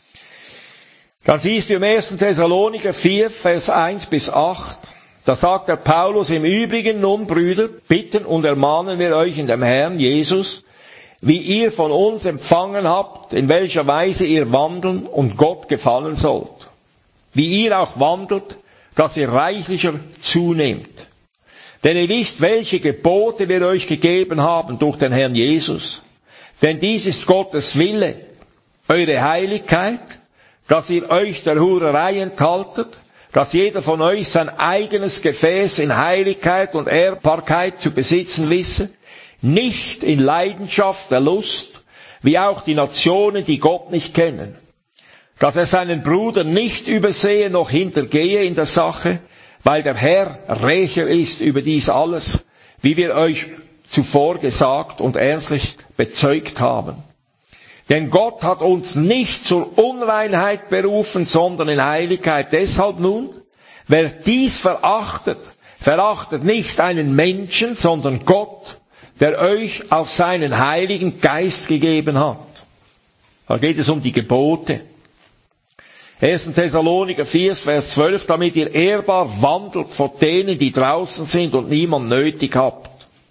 Dann siehst du im 1. Thessaloniker 4, Vers 1 bis 8, da sagt der Paulus, im Übrigen nun, Brüder, bitten und ermahnen wir euch in dem Herrn Jesus, wie ihr von uns empfangen habt, in welcher Weise ihr wandeln und Gott gefallen sollt. Wie ihr auch wandelt, dass ihr reichlicher zunehmt. Denn ihr wisst, welche Gebote wir euch gegeben haben durch den Herrn Jesus. Denn dies ist Gottes Wille, eure Heiligkeit, dass ihr euch der Hurerei enthaltet, dass jeder von euch sein eigenes Gefäß in Heiligkeit und Ehrbarkeit zu besitzen wisse, nicht in Leidenschaft der Lust, wie auch die Nationen, die Gott nicht kennen. Dass er seinen Bruder nicht übersehe noch hintergehe in der Sache, weil der Herr Rächer ist über dies alles, wie wir euch zuvor gesagt und ernstlich bezeugt haben. Denn Gott hat uns nicht zur Unreinheit berufen, sondern in Heiligkeit. Deshalb nun, wer dies verachtet, verachtet nicht einen Menschen, sondern Gott, der euch auch seinen Heiligen Geist gegeben hat. Da geht es um die Gebote. 1. Thessaloniker 4, Vers 12, damit ihr ehrbar wandelt vor denen, die draußen sind und niemand nötig habt.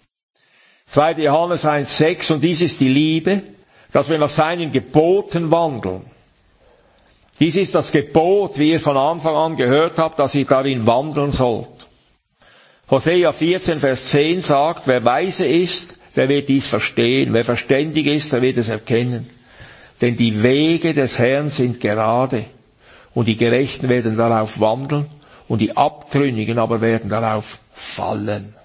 2. Johannes 1, 6, und dies ist die Liebe, dass wir nach seinen Geboten wandeln. Dies ist das Gebot, wie ihr von Anfang an gehört habt, dass ihr darin wandeln sollt. Hosea 14, Vers 10 sagt, wer weise ist, der wird dies verstehen. Wer verständig ist, der wird es erkennen. Denn die Wege des Herrn sind gerade, und die Gerechten werden darauf wandeln, und die Abtrünnigen aber werden darauf fallen.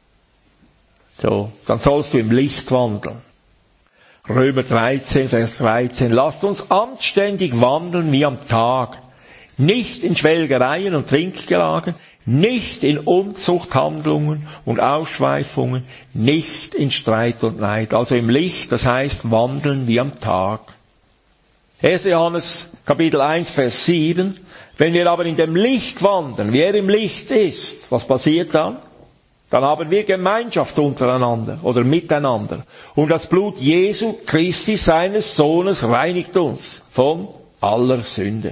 So, dann sollst du im Licht wandeln. Römer 13, Vers 13. Lasst uns anständig wandeln wie am Tag. Nicht in Schwelgereien und Trinkgelagen, nicht in Unzuchthandlungen und Ausschweifungen, nicht in Streit und Neid. Also im Licht, das heißt wandeln wie am Tag. 1. Johannes Kapitel 1, Vers 7. Wenn wir aber in dem Licht wandeln, wie er im Licht ist, was passiert dann? Dann haben wir Gemeinschaft untereinander oder miteinander. Und das Blut Jesu Christi, seines Sohnes, reinigt uns von aller Sünde.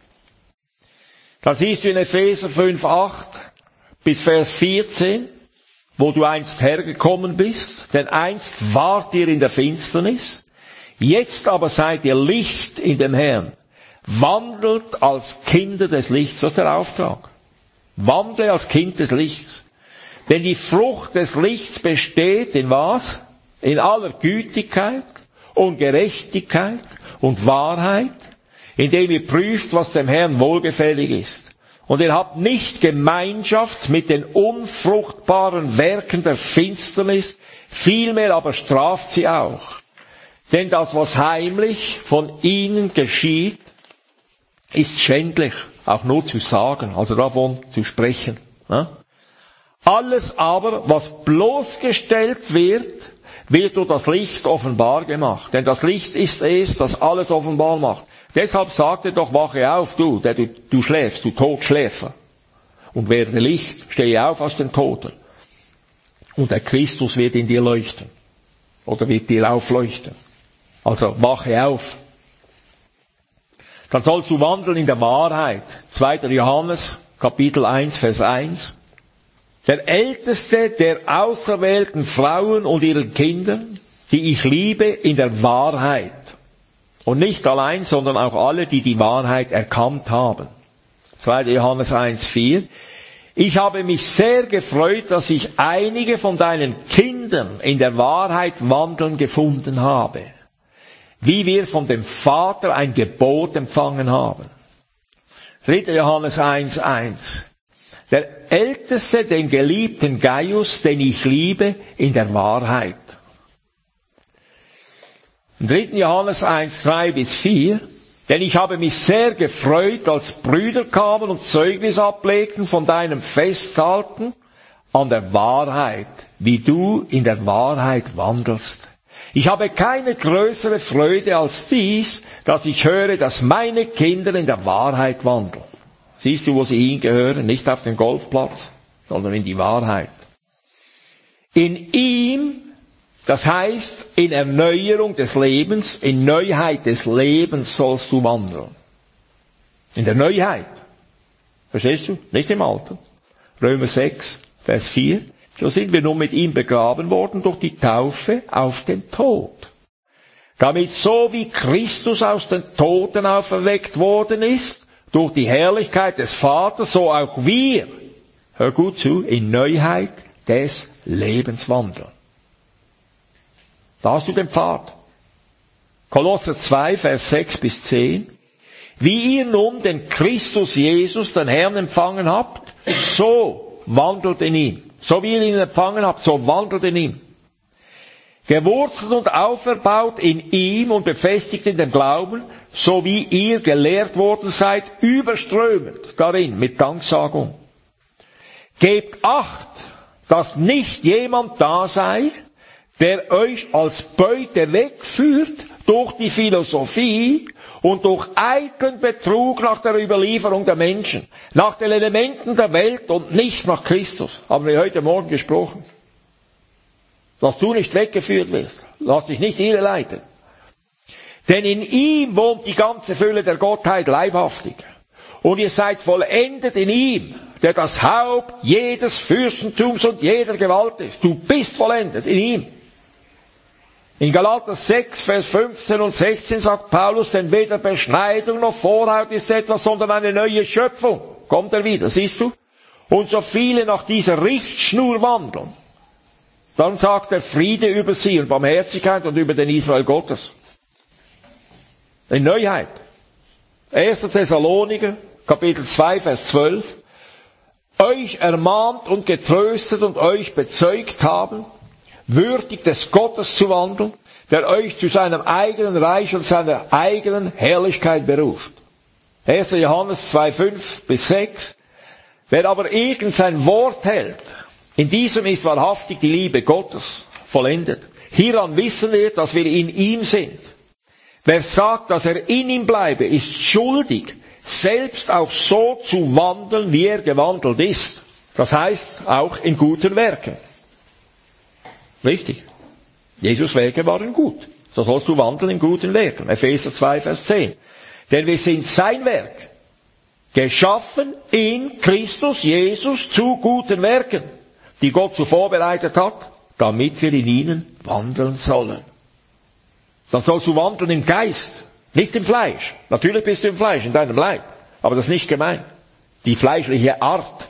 Dann siehst du in Epheser 5, 8 bis Vers 14, wo du einst hergekommen bist. Denn einst wart ihr in der Finsternis, jetzt aber seid ihr Licht in dem Herrn. Wandelt als Kinder des Lichts. Das ist der Auftrag. Wandle als Kind des Lichts. Denn die Frucht des Lichts besteht in was? In aller Gütigkeit und Gerechtigkeit und Wahrheit, indem ihr prüft, was dem Herrn wohlgefällig ist. Und ihr habt nicht Gemeinschaft mit den unfruchtbaren Werken der Finsternis, vielmehr aber straft sie auch. Denn das, was heimlich von ihnen geschieht, ist schändlich, auch nur zu sagen, also davon zu sprechen. Alles aber, was bloßgestellt wird, wird durch das Licht offenbar gemacht. Denn das Licht ist es, das alles offenbar macht. Deshalb sagte doch, wache auf, du schläfst, du Todschläfer. Und werde Licht, stehe auf aus den Toten. Und der Christus wird in dir leuchten. Oder wird dir aufleuchten. Also, wache auf. Dann sollst du wandeln in der Wahrheit. 2. Johannes, Kapitel 1, Vers 1. Der älteste der auserwählten Frauen und ihren Kindern, die ich liebe, in der Wahrheit. Und nicht allein, sondern auch alle, die die Wahrheit erkannt haben. 2. Johannes 1, 4. Ich habe mich sehr gefreut, dass ich einige von deinen Kindern in der Wahrheit wandeln gefunden habe, wie wir von dem Vater ein Gebot empfangen haben. 3. Johannes 1, 1. Der Älteste, den geliebten Gaius, den ich liebe, in der Wahrheit. Im 3. Johannes 1, 2 bis 4. Denn ich habe mich sehr gefreut, als Brüder kamen und Zeugnis ablegten von deinem Festhalten an der Wahrheit, wie du in der Wahrheit wandelst. Ich habe keine größere Freude als dies, dass ich höre, dass meine Kinder in der Wahrheit wandeln. Siehst du, wo sie hingehören? Nicht auf den Golfplatz, sondern in die Wahrheit. In ihm, das heißt, in Erneuerung des Lebens, in Neuheit des Lebens sollst du wandeln. In der Neuheit. Verstehst du? Nicht im Alter. Römer 6, Vers 4. So sind wir nun mit ihm begraben worden durch die Taufe auf den Tod. Damit so wie Christus aus den Toten auferweckt worden ist, durch die Herrlichkeit des Vaters, so auch wir, hör gut zu, in Neuheit des Lebens wandeln. Da hast du den Pfad. Kolosser 2, Vers 6 bis 10. Wie ihr nun den Christus Jesus, den Herrn, empfangen habt, so wandelt in ihm. So wie ihr ihn empfangen habt, so wandelt in ihm. Gewurzelt und auferbaut in ihm und befestigt in dem Glauben, so wie ihr gelehrt worden seid, überströmend darin mit Danksagung. Gebt Acht, dass nicht jemand da sei, der euch als Beute wegführt durch die Philosophie und durch eitlen Betrug nach der Überlieferung der Menschen, nach den Elementen der Welt und nicht nach Christus. Haben wir heute Morgen gesprochen. Dass du nicht weggeführt wirst. Lass dich nicht irreleiten. Denn in ihm wohnt die ganze Fülle der Gottheit leibhaftig. Und ihr seid vollendet in ihm, der das Haupt jedes Fürstentums und jeder Gewalt ist. Du bist vollendet in ihm. In Galater 6, Vers 15 und 16 sagt Paulus, denn weder Beschneidung noch Vorhaut ist etwas, sondern eine neue Schöpfung. Kommt er wieder, siehst du? Und so viele nach dieser Richtschnur wandeln. Dann sagt er Friede über sie und Barmherzigkeit und über den Israel Gottes. In Neuheit. 1. Thessaloniker, Kapitel 2, Vers 12. Euch ermahnt und getröstet und euch bezeugt haben, würdig des Gottes zu wandeln, der euch zu seinem eigenen Reich und seiner eigenen Herrlichkeit beruft. 1. Johannes 2, 5 bis 6. Wer aber irgend sein Wort hält, in diesem ist wahrhaftig die Liebe Gottes vollendet. Hieran wissen wir, dass wir in ihm sind. Wer sagt, dass er in ihm bleibe, ist schuldig, selbst auch so zu wandeln, wie er gewandelt ist. Das heißt, auch in guten Werken. Richtig. Jesus' Werke waren gut. So sollst du wandeln in guten Werken. Epheser 2, Vers 10. Denn wir sind sein Werk, geschaffen in Christus Jesus zu guten Werken, die Gott so vorbereitet hat, damit wir in ihnen wandeln sollen. Dann sollst du wandeln im Geist, nicht im Fleisch. Natürlich bist du im Fleisch, in deinem Leib, aber das ist nicht gemeint. Die fleischliche Art.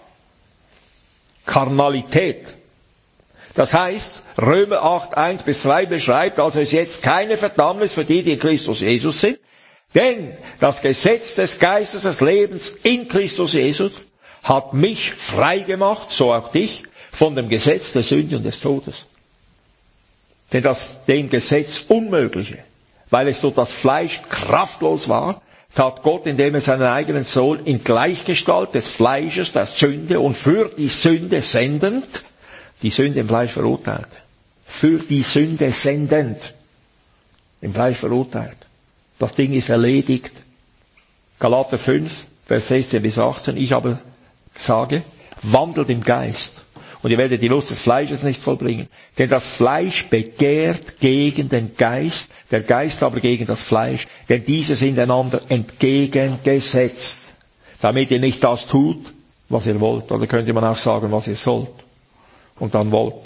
Karnalität. Das heißt, Römer 8, 1 bis 2 beschreibt, also ist jetzt keine Verdammnis für die, die in Christus Jesus sind, denn das Gesetz des Geistes des Lebens in Christus Jesus hat mich frei gemacht, so auch dich, von dem Gesetz der Sünde und des Todes. Denn das dem Gesetz Unmögliche, weil es durch das Fleisch kraftlos war, tat Gott, indem er seinen eigenen Sohn in Gleichgestalt des Fleisches, der Sünde und für die Sünde sendend, die Sünde im Fleisch verurteilt. Für die Sünde sendend, im Fleisch verurteilt. Das Ding ist erledigt. Galater 5, Vers 16 bis 18. Ich aber sage, wandelt im Geist. Und ihr werdet die Lust des Fleisches nicht vollbringen. Denn das Fleisch begehrt gegen den Geist, der Geist aber gegen das Fleisch. Denn diese sind einander entgegengesetzt. Damit ihr nicht das tut, was ihr wollt. Oder könnte man auch sagen, was ihr sollt. Und dann wollt.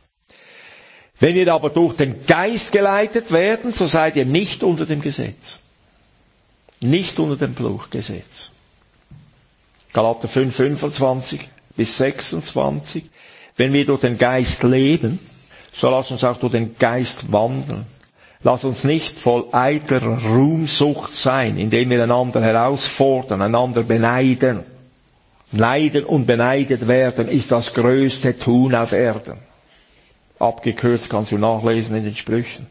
Wenn ihr aber durch den Geist geleitet werden, so seid ihr nicht unter dem Gesetz. Nicht unter dem Fluchgesetz. Galater 5, 25 bis 26. Wenn wir durch den Geist leben, so lasst uns auch durch den Geist wandeln. Lasst uns nicht voll eitler Ruhmsucht sein, indem wir einander herausfordern, einander beneiden. Leiden und beneidet werden ist das größte Tun auf Erden. Abgekürzt kannst du nachlesen in den Sprüchen.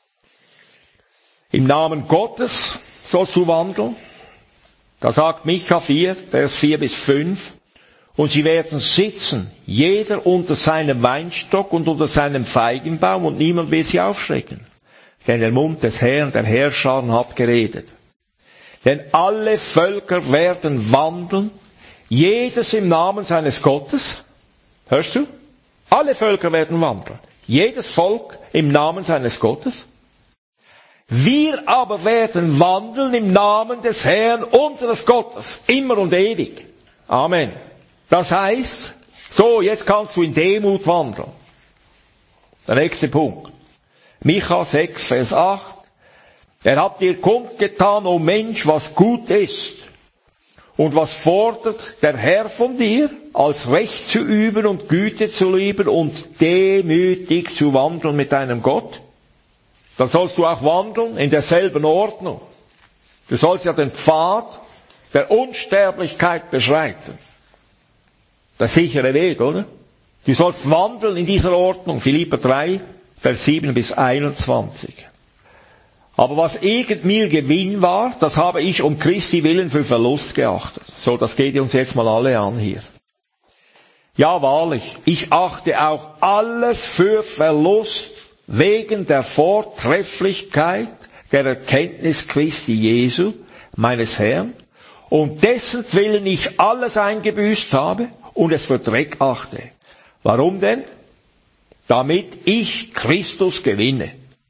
Im Namen Gottes sollst du wandeln. Da sagt Micha 4, Vers 4 bis 5. Und sie werden sitzen, jeder unter seinem Weinstock und unter seinem Feigenbaum, und niemand wird sie aufschrecken. Denn der Mund des Herrn, der Herrscher, hat geredet. Denn alle Völker werden wandeln, jedes im Namen seines Gottes. Hörst du? Alle Völker werden wandeln. Jedes Volk im Namen seines Gottes. Wir aber werden wandeln im Namen des Herrn, unseres Gottes, immer und ewig. Amen. Das heißt, so, jetzt kannst du in Demut wandeln. Der nächste Punkt. Micha 6, Vers 8. Er hat dir kundgetan, o Mensch, was gut ist. Und was fordert der Herr von dir, als Recht zu üben und Güte zu lieben und demütig zu wandeln mit deinem Gott? Dann sollst du auch wandeln in derselben Ordnung. Du sollst ja den Pfad der Unsterblichkeit beschreiten. Der sichere Weg, oder? Du sollst wandeln in dieser Ordnung. Philipper 3, Vers 7 bis 21. Aber was irgend mir Gewinn war, das habe ich um Christi willen für Verlust geachtet. So, das geht uns jetzt mal alle an hier. Ja, wahrlich, ich achte auch alles für Verlust wegen der Vortrefflichkeit der Erkenntnis Christi Jesu, meines Herrn, um dessen Willen ich alles eingebüßt habe und es für Dreck achte. Warum denn? Damit ich Christus gewinne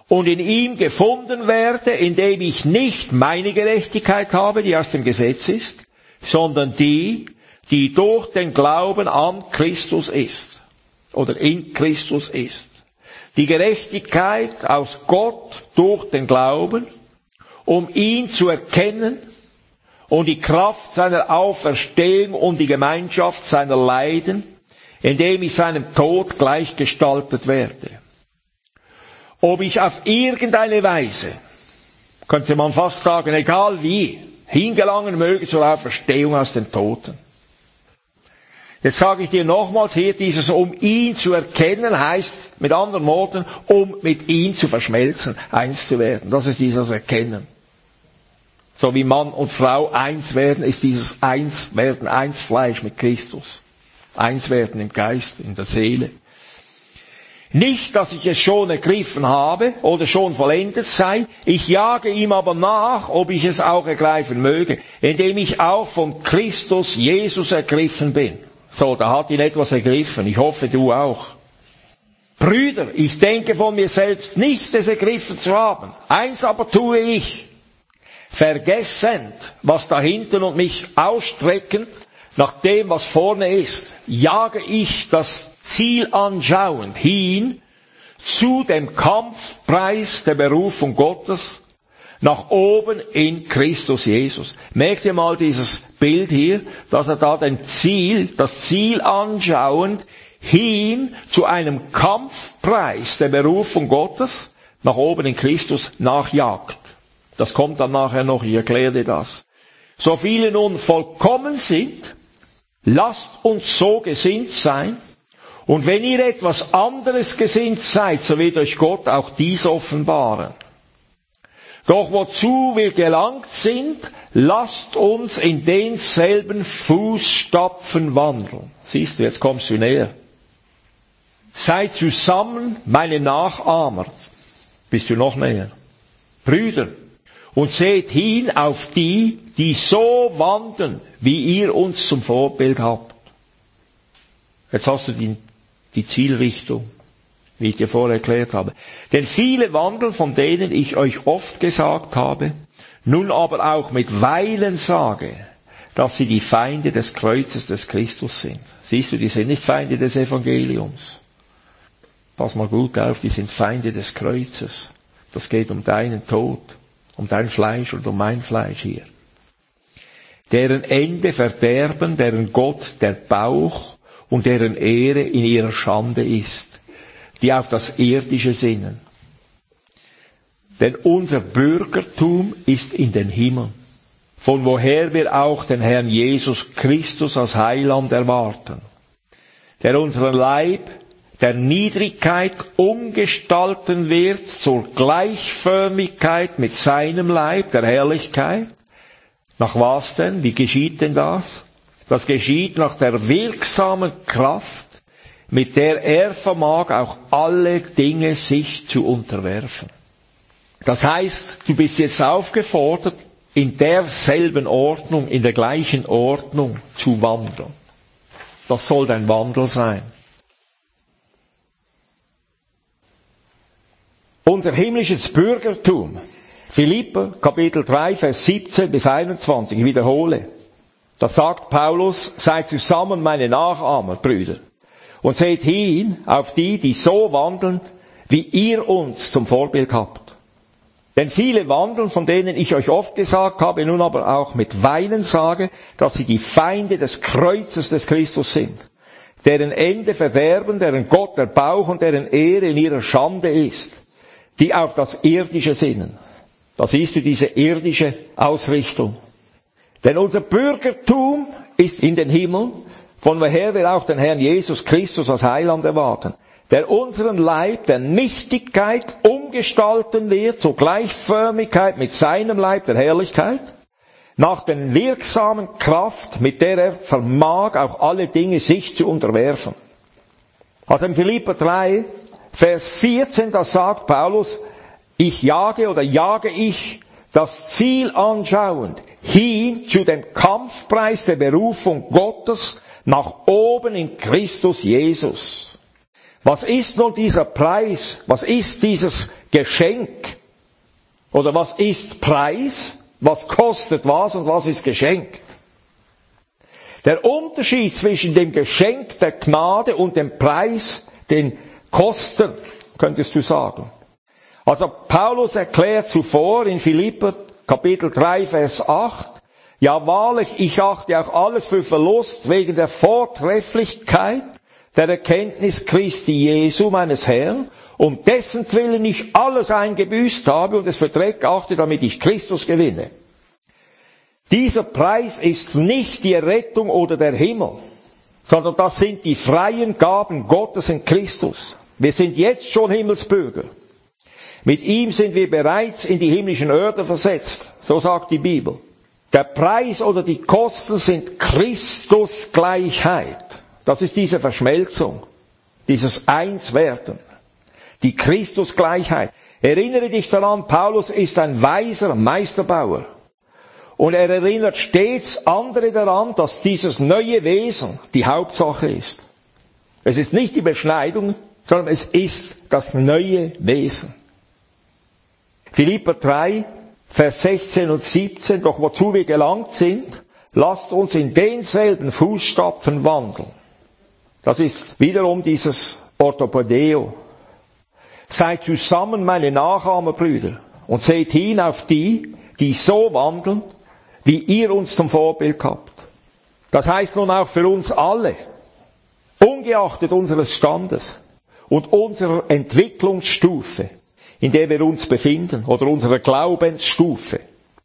und in ihm gefunden werde, indem ich nicht meine Gerechtigkeit habe, die aus dem Gesetz ist, sondern die durch den Glauben an Christus ist oder in Christus ist. Die Gerechtigkeit aus Gott durch den Glauben, um ihn zu erkennen und die Kraft seiner Auferstehung und die Gemeinschaft seiner Leiden, indem ich seinem Tod gleichgestaltet werde. Ob ich auf irgendeine Weise, könnte man fast sagen, egal wie, hingelangen möge zur Auferstehung aus den Toten. Jetzt sage ich dir nochmals hier, dieses um ihn zu erkennen heißt, mit anderen Worten, um mit ihm zu verschmelzen, eins zu werden. Das ist dieses Erkennen. So wie Mann und Frau eins werden, ist dieses Einswerden, eins Fleisch mit Christus. Eins werden im Geist, in der Seele. Nicht, dass ich es schon ergriffen habe oder schon vollendet sei, ich jage ihm aber nach, ob ich es auch ergreifen möge, indem ich auch von Christus Jesus ergriffen bin. So, da hat ihn etwas ergriffen. Ich hoffe, du auch. Brüder, ich denke von mir selbst nicht, es ergriffen zu haben. Eins aber tue ich, vergessend, was da hinten und mich ausstreckend nach dem, was vorne ist, jage ich das Ziel anschauend hin zu dem Kampfpreis der Berufung Gottes nach oben in Christus Jesus. Merkt ihr mal dieses Bild hier, dass er da das Ziel anschauend hin zu einem Kampfpreis der Berufung Gottes nach oben in Christus nachjagt. Das kommt dann nachher noch, ich erkläre dir das. So viele nun vollkommen sind, lasst uns so gesinnt sein, und wenn ihr etwas anderes gesinnt seid, so wird euch Gott auch dies offenbaren. Doch wozu wir gelangt sind, lasst uns in denselben Fußstapfen wandeln. Siehst du, jetzt kommst du näher. Seid zusammen meine Nachahmer. Bist du noch näher? Brüder, und seht hin auf die, die so wandeln, wie ihr uns zum Vorbild habt. Jetzt hast du die Zielrichtung, wie ich dir vorher erklärt habe. Denn viele wandeln, von denen ich euch oft gesagt habe, nun aber auch mit Weilen sage, dass sie die Feinde des Kreuzes des Christus sind. Siehst du, die sind nicht Feinde des Evangeliums. Pass mal gut auf, die sind Feinde des Kreuzes. Das geht um deinen Tod, um dein Fleisch und um mein Fleisch hier. Deren Ende Verderben, deren Gott der Bauch und deren Ehre in ihrer Schande ist, die auf das Irdische sinnen. Denn unser Bürgertum ist in den Himmeln, von woher wir auch den Herrn Jesus Christus als Heiland erwarten, der unseren Leib der Niedrigkeit umgestalten wird zur Gleichförmigkeit mit seinem Leib, der Herrlichkeit. Nach was denn? Wie geschieht denn das? Das geschieht nach der wirksamen Kraft, mit der er vermag, auch alle Dinge sich zu unterwerfen. Das heißt, du bist jetzt aufgefordert, in derselben Ordnung, in der gleichen Ordnung zu wandeln. Das soll dein Wandel sein. Unser himmlisches Bürgertum, Philipper, Kapitel 3, Vers 17 bis 21, ich wiederhole. Da sagt Paulus, seid zusammen meine Nachahmer, Brüder, und seht hin auf die, die so wandeln, wie ihr uns zum Vorbild habt. Denn viele wandeln, von denen ich euch oft gesagt habe, nun aber auch mit Weinen sage, dass sie die Feinde des Kreuzes des Christus sind, deren Ende Verderben, deren Gott der Bauch und deren Ehre in ihrer Schande ist, die auf das Irdische sinnen. Da siehst du diese irdische Ausrichtung. Denn unser Bürgertum ist in den Himmeln, von woher wir auch den Herrn Jesus Christus als Heiland erwarten, der unseren Leib der Nichtigkeit umgestalten wird zur Gleichförmigkeit mit seinem Leib der Herrlichkeit, nach der wirksamen Kraft, mit der er vermag, auch alle Dinge sich zu unterwerfen. Also in Philipper 3, Vers 14, da sagt Paulus, jage ich das Ziel anschauend hin zu dem Kampfpreis der Berufung Gottes nach oben in Christus Jesus. Was ist nun dieser Preis? Was ist dieses Geschenk? Oder was ist Preis? Was kostet was und was ist geschenkt? Der Unterschied zwischen dem Geschenk der Gnade und dem Preis, den Kosten, könntest du sagen. Also Paulus erklärt zuvor in Philipper Kapitel 3, Vers 8, ja wahrlich, ich achte auch alles für Verlust wegen der Vortrefflichkeit der Erkenntnis Christi Jesu, meines Herrn, um dessen Willen ich alles eingebüßt habe und es für Dreck achte, damit ich Christus gewinne. Dieser Preis ist nicht die Errettung oder der Himmel, sondern das sind die freien Gaben Gottes in Christus. Wir sind jetzt schon Himmelsbürger. Mit ihm sind wir bereits in die himmlischen Örter versetzt, so sagt die Bibel. Der Preis oder die Kosten sind Christusgleichheit. Das ist diese Verschmelzung, dieses Einswerden, die Christusgleichheit. Erinnere dich daran, Paulus ist ein weiser Meisterbauer. Und er erinnert stets andere daran, dass dieses neue Wesen die Hauptsache ist. Es ist nicht die Beschneidung, sondern es ist das neue Wesen. Philipper 3, Vers 16 und 17, doch wozu wir gelangt sind, lasst uns in denselben Fußstapfen wandeln. Das ist wiederum dieses Orthopädeo. Seid zusammen meine Nachahmer, Brüder, und seht hin auf die, die so wandeln, wie ihr uns zum Vorbild habt. Das heißt nun auch für uns alle, ungeachtet unseres Standes und unserer Entwicklungsstufe, in der wir uns befinden, oder unserer Glaubensstufe.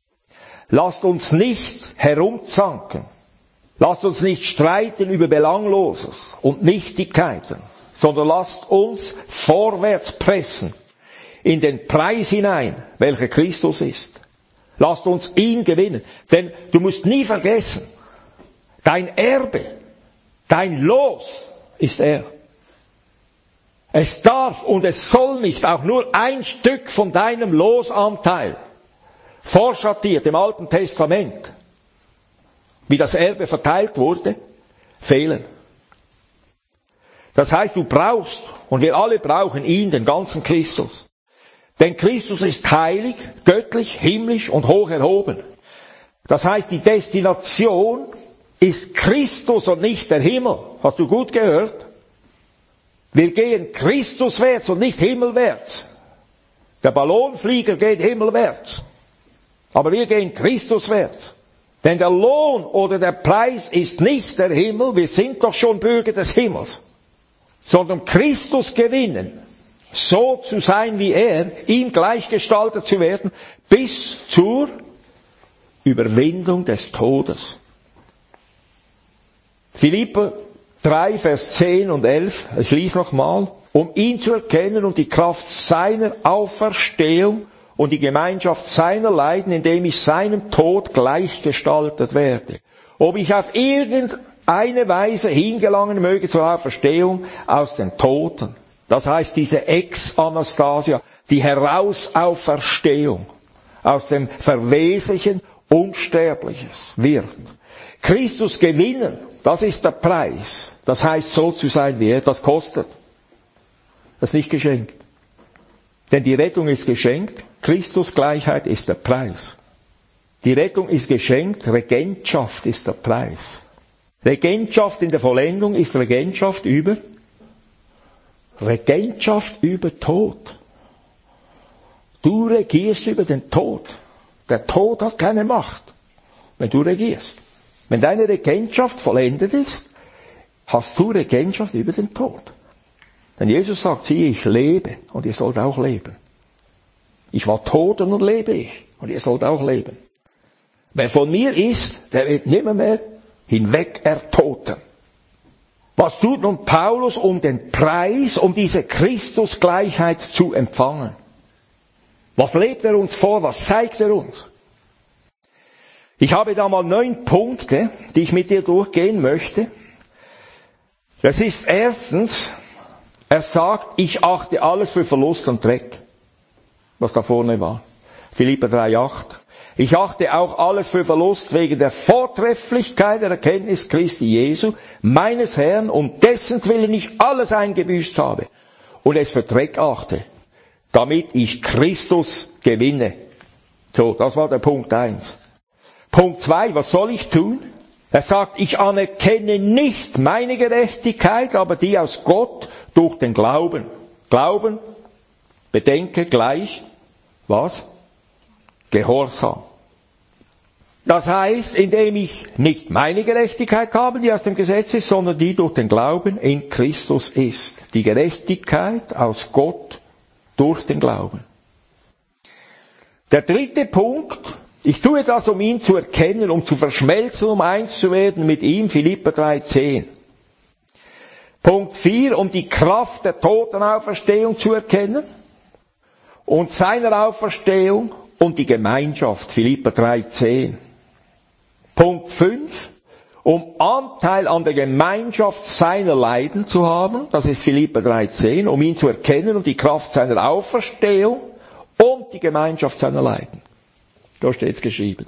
Lasst uns nicht herumzanken. Lasst uns nicht streiten über Belangloses und Nichtigkeiten, sondern lasst uns vorwärts pressen in den Preis hinein, welcher Christus ist. Lasst uns ihn gewinnen. Denn du musst nie vergessen, dein Erbe, dein Los ist er. Es darf und es soll nicht auch nur ein Stück von deinem Losanteil, vorschattiert im Alten Testament, wie das Erbe verteilt wurde, fehlen. Das heißt, du brauchst, und wir alle brauchen ihn, den ganzen Christus. Denn Christus ist heilig, göttlich, himmlisch und hoch erhoben. Das heißt, die Destination ist Christus und nicht der Himmel. Hast du gut gehört? Wir gehen Christuswärts und nicht himmelwärts. Der Ballonflieger geht himmelwärts. Aber wir gehen Christuswärts. Denn der Lohn oder der Preis ist nicht der Himmel, wir sind doch schon Bürger des Himmels. Sondern Christus gewinnen, so zu sein wie er, ihm gleichgestaltet zu werden, bis zur Überwindung des Todes. Philipper 3, Vers 10 und 11, ich lese nochmal, um ihn zu erkennen und die Kraft seiner Auferstehung und die Gemeinschaft seiner Leiden, indem ich seinem Tod gleichgestaltet werde. Ob ich auf irgendeine Weise hingelangen möge zur Auferstehung aus den Toten. Das heißt diese Ex-Anastasia, die Herausauferstehung aus dem Verweslichen Unsterbliches wird. Christus gewinnen, das ist der Preis. Das heißt, so zu sein wie er, das kostet. Das ist nicht geschenkt. Denn die Rettung ist geschenkt, Christusgleichheit ist der Preis. Die Rettung ist geschenkt, Regentschaft ist der Preis. Regentschaft in der Vollendung ist Regentschaft über Tod. Du regierst über den Tod. Der Tod hat keine Macht, wenn du regierst. Wenn deine Regentschaft vollendet ist, hast du Regentschaft über den Tod. Denn Jesus sagt, siehe, ich lebe und ihr sollt auch leben. Ich war tot und nun lebe ich und ihr sollt auch leben. Wer von mir ist, der wird nimmermehr hinweg ertoten. Was tut nun Paulus, um den Preis, um diese Christusgleichheit zu empfangen? Was lebt er uns vor? Was zeigt er uns? Ich habe da mal 9 Punkte, die ich mit dir durchgehen möchte. Das ist erstens, er sagt, ich achte alles für Verlust und Dreck, was da vorne war. Philipper 3,8. Ich achte auch alles für Verlust wegen der Vortrefflichkeit der Erkenntnis Christi Jesu, meines Herrn, um dessen Willen ich alles eingebüßt habe und es für Dreck achte, damit ich Christus gewinne. So, das war der Punkt 1. Punkt 2, was soll ich tun? Er sagt, ich anerkenne nicht meine Gerechtigkeit, aber die aus Gott durch den Glauben. Glauben, bedenke gleich, was? Gehorsam. Das heißt, indem ich nicht meine Gerechtigkeit habe, die aus dem Gesetz ist, sondern die durch den Glauben in Christus ist. Die Gerechtigkeit aus Gott durch den Glauben. Der dritte Punkt, ich tue das, um ihn zu erkennen, um zu verschmelzen, um eins zu werden mit ihm, Philipper 3,10. Punkt 4, um die Kraft der Totenauferstehung zu erkennen und seiner Auferstehung und die Gemeinschaft, Philipper 3,10. Punkt 5, um Anteil an der Gemeinschaft seiner Leiden zu haben, das ist Philipper 3,10, um ihn zu erkennen und die Kraft seiner Auferstehung und die Gemeinschaft seiner Leiden. Da steht's geschrieben.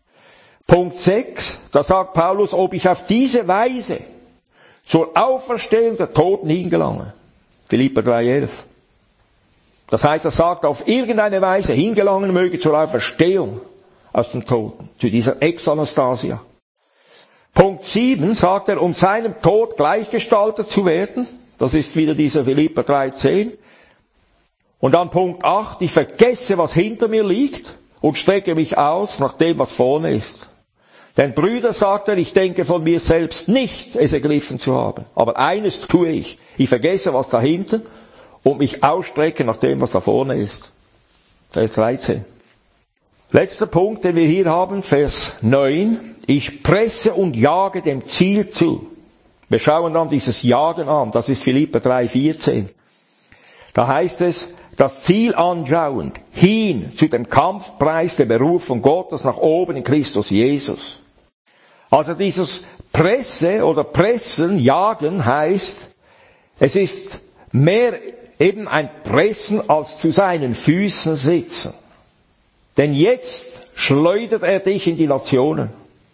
Punkt 6, da sagt Paulus, ob ich auf diese Weise zur Auferstehung der Toten hingelange. Philipper 3,11. Das heißt, er sagt, auf irgendeine Weise hingelangen möge zur Auferstehung aus den Toten, zu dieser Ex-Anastasia. Punkt 7 sagt er, um seinem Tod gleichgestaltet zu werden. Das ist wieder dieser Philipper 3,10. Und dann Punkt 8, ich vergesse, was hinter mir liegt und strecke mich aus nach dem, was vorne ist. Denn Brüder, sagt er, ich denke von mir selbst nicht, es ergriffen zu haben. Aber eines tue ich. Ich vergesse, was dahinter und mich ausstrecke nach dem, was da vorne ist. Vers 13. Letzter Punkt, den wir hier haben, Vers 9. Ich presse und jage dem Ziel zu. Wir schauen dann dieses Jagen an. Das ist Philipper 3,14. Da heißt es, das Ziel anschauend, hin zu dem Kampfpreis der Berufung Gottes nach oben in Christus Jesus. Also dieses Presse oder Pressen, Jagen heißt, es ist mehr eben ein Pressen als zu seinen Füßen sitzen. Denn jetzt schleudert er dich in die Nationen.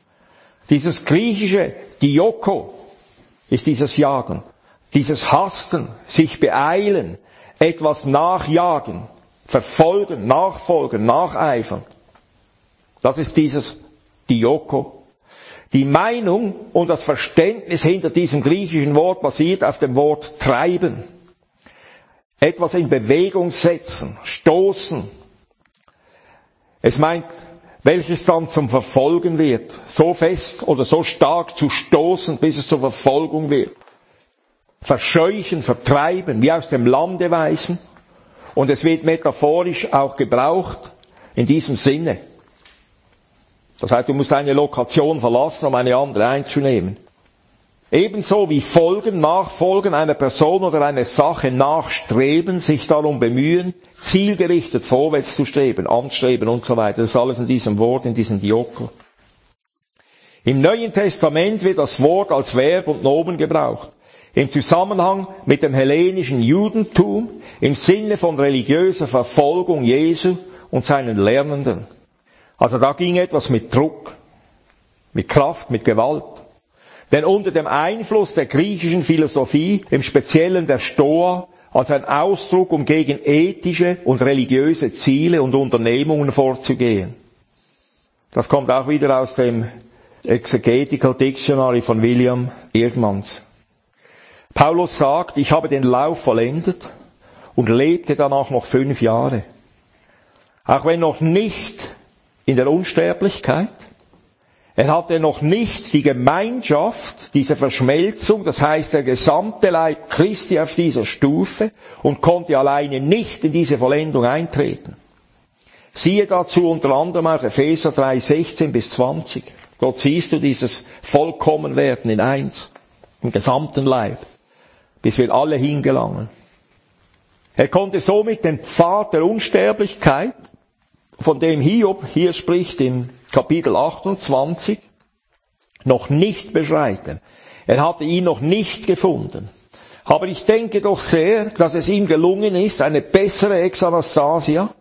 Dieses griechische Dioko ist dieses Jagen, dieses Hasten, sich beeilen, etwas nachjagen, verfolgen, nachfolgen, nacheifern. Das ist dieses Dioko. Die Meinung und das Verständnis hinter diesem griechischen Wort basiert auf dem Wort treiben. Etwas in Bewegung setzen, stoßen. Es meint, welches dann zum Verfolgen wird. So fest oder so stark zu stoßen, bis es zur Verfolgung wird. Verscheuchen, vertreiben, wie aus dem Lande weisen. Und es wird metaphorisch auch gebraucht in diesem Sinne. Das heißt, du musst eine Lokation verlassen, um eine andere einzunehmen. Ebenso wie folgen, nachfolgen einer Person oder einer Sache nachstreben, sich darum bemühen, zielgerichtet vorwärts zu streben, anstreben und so weiter. Das ist alles in diesem Wort, in diesem Dioko. Im Neuen Testament wird das Wort als Verb und Nomen gebraucht. Im Zusammenhang mit dem hellenischen Judentum, im Sinne von religiöser Verfolgung Jesu und seinen Lernenden. Also da ging etwas mit Druck, mit Kraft, mit Gewalt. Denn unter dem Einfluss der griechischen Philosophie, im Speziellen der Stoa, als ein Ausdruck, um gegen ethische und religiöse Ziele und Unternehmungen vorzugehen. Das kommt auch wieder aus dem Exegetical Dictionary von William Eerdmans. Paulus sagt, ich habe den Lauf vollendet und lebte danach noch 5 Jahre. Auch wenn noch nicht in der Unsterblichkeit. Er hatte noch nicht die Gemeinschaft, diese Verschmelzung, das heißt der gesamte Leib Christi auf dieser Stufe und konnte alleine nicht in diese Vollendung eintreten. Siehe dazu unter anderem auch Epheser 3, 16 bis 20. Dort siehst du dieses Vollkommenwerden in eins, im gesamten Leib, bis wir alle hingelangen. Er konnte somit den Pfad der Unsterblichkeit, von dem Hiob hier spricht in Kapitel 28, noch nicht beschreiten. Er hatte ihn noch nicht gefunden. Aber ich denke doch sehr, dass es ihm gelungen ist, eine bessere Exanastasia,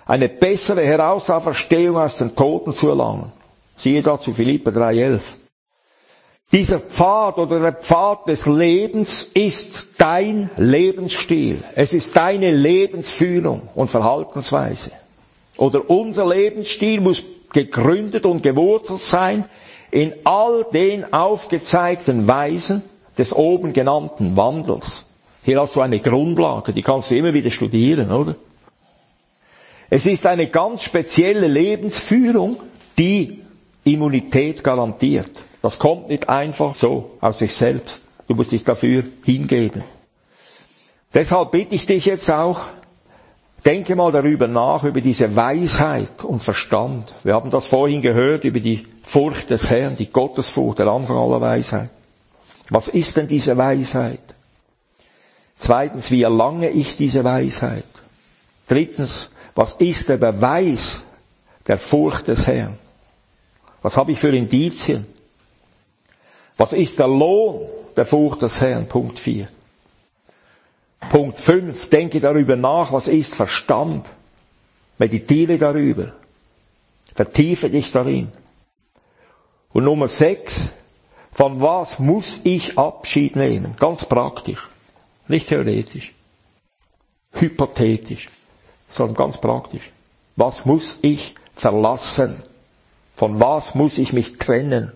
eine bessere Herausauferstehung aus den Toten zu erlangen. Siehe dazu Philipper 3,11. Dieser Pfad oder der Pfad des Lebens ist dein Lebensstil. Es ist deine Lebensführung und Verhaltensweise. Oder unser Lebensstil muss gegründet und gewurzelt sein in all den aufgezeigten Weisen des oben genannten Wandels. Hier hast du eine Grundlage, die kannst du immer wieder studieren, oder? Es ist eine ganz spezielle Lebensführung, die Immunität garantiert. Das kommt nicht einfach so aus sich selbst. Du musst dich dafür hingeben. Deshalb bitte ich dich jetzt auch, denke mal darüber nach, über diese Weisheit und Verstand. Wir haben das vorhin gehört, über die Furcht des Herrn, die Gottesfurcht, der Anfang aller Weisheit. Was ist denn diese Weisheit? Zweitens, wie erlange ich diese Weisheit? Drittens, was ist der Beweis der Furcht des Herrn? Was habe ich für Indizien? Was ist der Lohn der Furcht des Herrn? Punkt 4. Punkt 5, denke darüber nach, was ist Verstand? Meditiere darüber. Vertiefe dich darin. Und Nummer 6, von was muss ich Abschied nehmen? Ganz praktisch. Nicht theoretisch. Hypothetisch. Sondern ganz praktisch. Was muss ich verlassen? Von was muss ich mich trennen?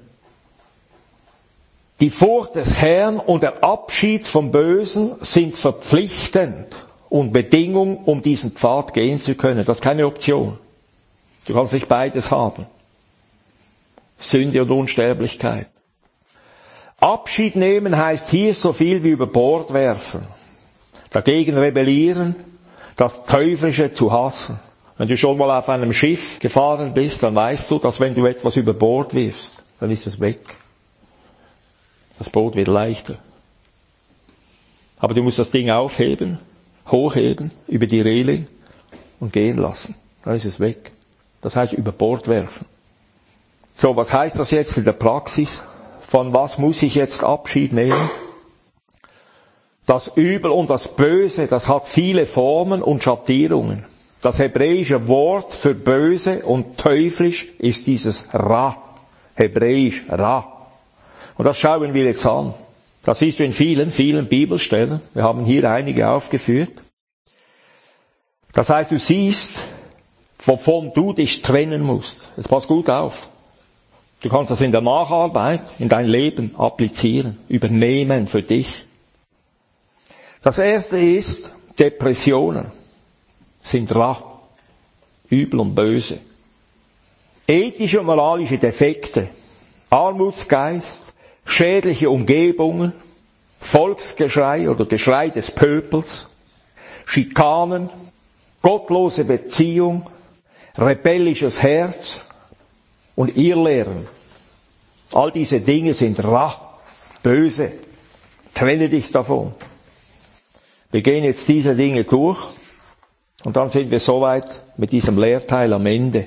Die Furcht des Herrn und der Abschied vom Bösen sind verpflichtend und Bedingung, um diesen Pfad gehen zu können. Das ist keine Option. Du kannst nicht beides haben. Sünde und Unsterblichkeit. Abschied nehmen heißt hier so viel wie über Bord werfen. Dagegen rebellieren, das Teuflische zu hassen. Wenn du schon mal auf einem Schiff gefahren bist, dann weißt du, dass wenn du etwas über Bord wirfst, dann ist es weg. Das Boot wird leichter. Aber du musst das Ding aufheben, hochheben, über die Reling und gehen lassen. Dann ist es weg. Das heißt über Bord werfen. So, was heißt das jetzt in der Praxis? Von was muss ich jetzt Abschied nehmen? Das Übel und das Böse, das hat viele Formen und Schattierungen. Das hebräische Wort für böse und teuflisch ist dieses Ra. Hebräisch Ra. Und das schauen wir jetzt an. Das siehst du in vielen, vielen Bibelstellen. Wir haben hier einige aufgeführt. Das heißt, du siehst, wovon du dich trennen musst. Jetzt pass gut auf. Du kannst das in der Nacharbeit, in dein Leben applizieren, übernehmen für dich. Das erste ist, Depressionen sind Ra, übel und böse. Ethische und moralische Defekte, Armutsgeist, schädliche Umgebungen, Volksgeschrei oder Geschrei des Pöbels, Schikanen, gottlose Beziehung, rebellisches Herz und Irrlehren. All diese Dinge sind Ra, böse. Trenne dich davon. Wir gehen jetzt diese Dinge durch und dann sind wir soweit mit diesem Lehrteil am Ende.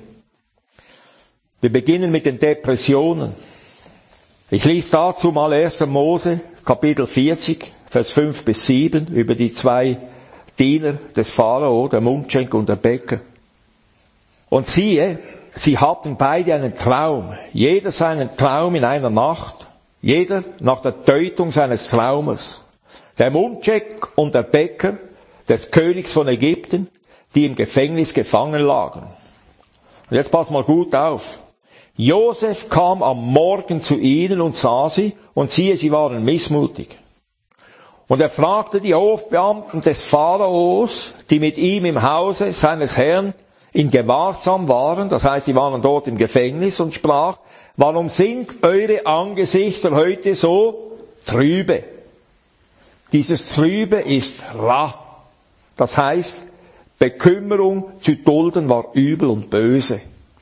Wir beginnen mit den Depressionen. Ich lese dazu mal 1. Mose, Kapitel 40, Vers 5 bis 7, über die zwei Diener des Pharao, der Mundschenk und der Bäcker. Und siehe, sie hatten beide einen Traum, jeder seinen Traum in einer Nacht, jeder nach der Deutung seines Traumes. Der Mundschenk und der Bäcker des Königs von Ägypten, die im Gefängnis gefangen lagen. Und jetzt pass mal gut auf. Josef kam am Morgen zu ihnen und sah sie, und siehe, sie waren missmutig. Und er fragte die Hofbeamten des Pharaos, die mit ihm im Hause seines Herrn in Gewahrsam waren, das heißt, sie waren dort im Gefängnis, und sprach, warum sind eure Angesichter heute so trübe? Dieses Trübe ist Ra. Das heißt, Bekümmerung zu dulden war übel und böse.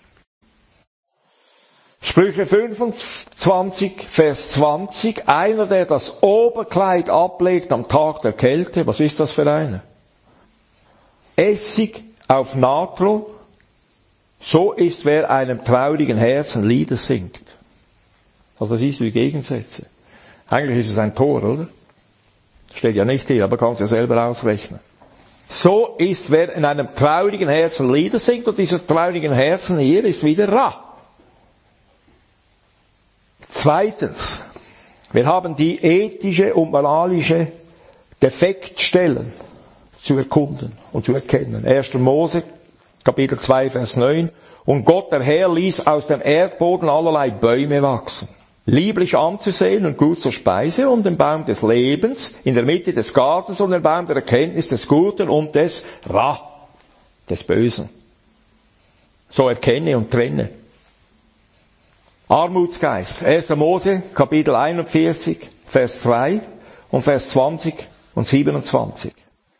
Sprüche 25, Vers 20, einer, der das Oberkleid ablegt am Tag der Kälte, was ist das für einer? Essig auf Natron, so ist, wer einem traurigen Herzen Lieder singt. Also siehst du die Gegensätze. Eigentlich ist es ein Tor, oder? Steht ja nicht hier, aber kannst ja selber ausrechnen. So ist, wer in einem traurigen Herzen Lieder singt, und dieses traurigen Herzen hier ist wieder Ra. Zweitens, wir haben die ethische und moralische Defektstellen zu erkunden und zu erkennen. 1. Mose, Kapitel 2, Vers 9. Und Gott, der Herr, ließ aus dem Erdboden allerlei Bäume wachsen, lieblich anzusehen und gut zur Speise, und den Baum des Lebens in der Mitte des Gartens und den Baum der Erkenntnis des Guten und des Ra, des Bösen. So erkenne und trenne. Armutsgeist. 1. Mose, Kapitel 41, Vers 2 und Vers 20 und 27.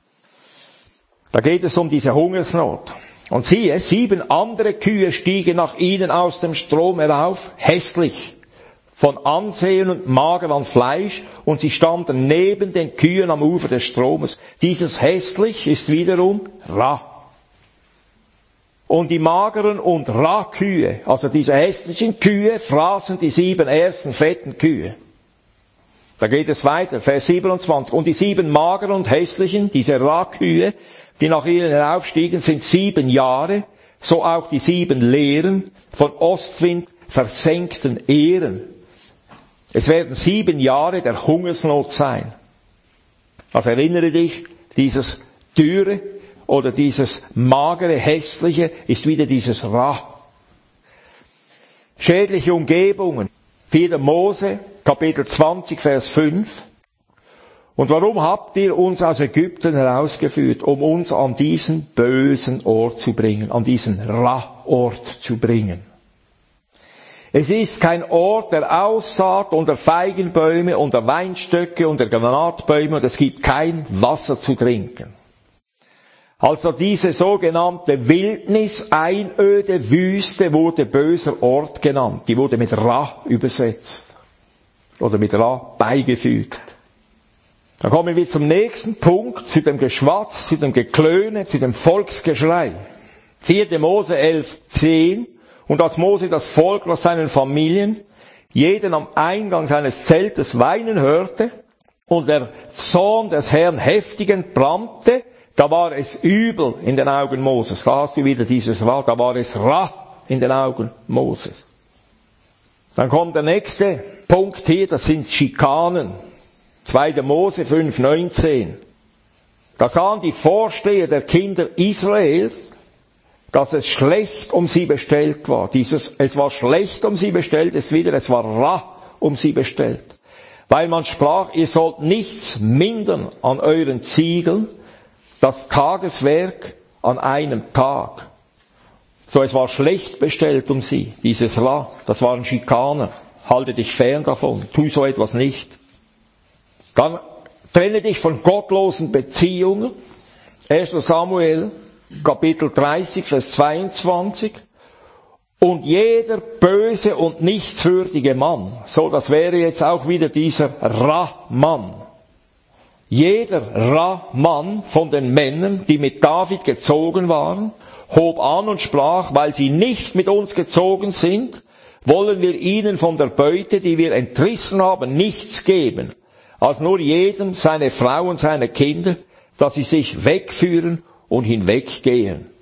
Da geht es um diese Hungersnot. Und siehe, 7 andere Kühe stiegen nach ihnen aus dem Strom herauf, hässlich, von Ansehen und mager an Fleisch, und sie standen neben den Kühen am Ufer des Stromes. Dieses hässlich ist wiederum Ra. Und die mageren und Ra-Kühe, also diese hässlichen Kühe, fraßen die 7 ersten fetten Kühe. Da geht es weiter, Vers 27. Und die 7 mageren und hässlichen, diese Ra-Kühe, die nach ihnen heraufstiegen, sind 7 Jahre, so auch die 7 leeren, von Ostwind versenkten Ähren. Es werden 7 Jahre der Hungersnot sein. Also erinnere dich, dieses Dürre oder dieses magere, hässliche ist wieder dieses Ra. Schädliche Umgebungen. 4. Mose, Kapitel 20, Vers 5. Und warum habt ihr uns aus Ägypten herausgeführt, um uns an diesen bösen Ort zu bringen, an diesen Ra-Ort zu bringen? Es ist kein Ort der Aussaat und der Feigenbäume und der Weinstöcke und der Granatbäume, und es gibt kein Wasser zu trinken. Also diese sogenannte Wildnis, Einöde, Wüste wurde böser Ort genannt. Die wurde mit Ra übersetzt. Oder mit Ra beigefügt. Dann kommen wir zum nächsten Punkt, zu dem Geschwatz, zu dem Geklöne, zu dem Volksgeschrei. 4. Mose 11, 10. Und als Mose das Volk aus seinen Familien jeden am Eingang seines Zeltes weinen hörte und der Zorn des Herrn heftig entbrannte, da war es übel in den Augen Moses. Da hast du wieder dieses Ra, da war es Ra in den Augen Moses. Dann kommt der nächste Punkt hier, das sind Schikanen. 2. Mose 5, 19. Da sahen die Vorsteher der Kinder Israels, dass es schlecht um sie bestellt war. Es war schlecht um sie bestellt, ist wieder, es war Ra um sie bestellt. Weil man sprach, ihr sollt nichts mindern an euren Ziegeln, das Tageswerk an einem Tag. So, es war schlecht bestellt um sie, dieses Ra, das waren Schikaner. Halte dich fern davon, tu so etwas nicht. Dann trenne dich von gottlosen Beziehungen. 1. Samuel, Kapitel 30, Vers 22. Und jeder böse und nichtswürdige Mann, so das wäre jetzt auch wieder dieser Ra-Mann. Jeder Ra-Mann von den Männern, die mit David gezogen waren, hob an und sprach, weil sie nicht mit uns gezogen sind, wollen wir ihnen von der Beute, die wir entrissen haben, nichts geben, als nur jedem seine Frau und seine Kinder, dass sie sich wegführen und hinweggehen.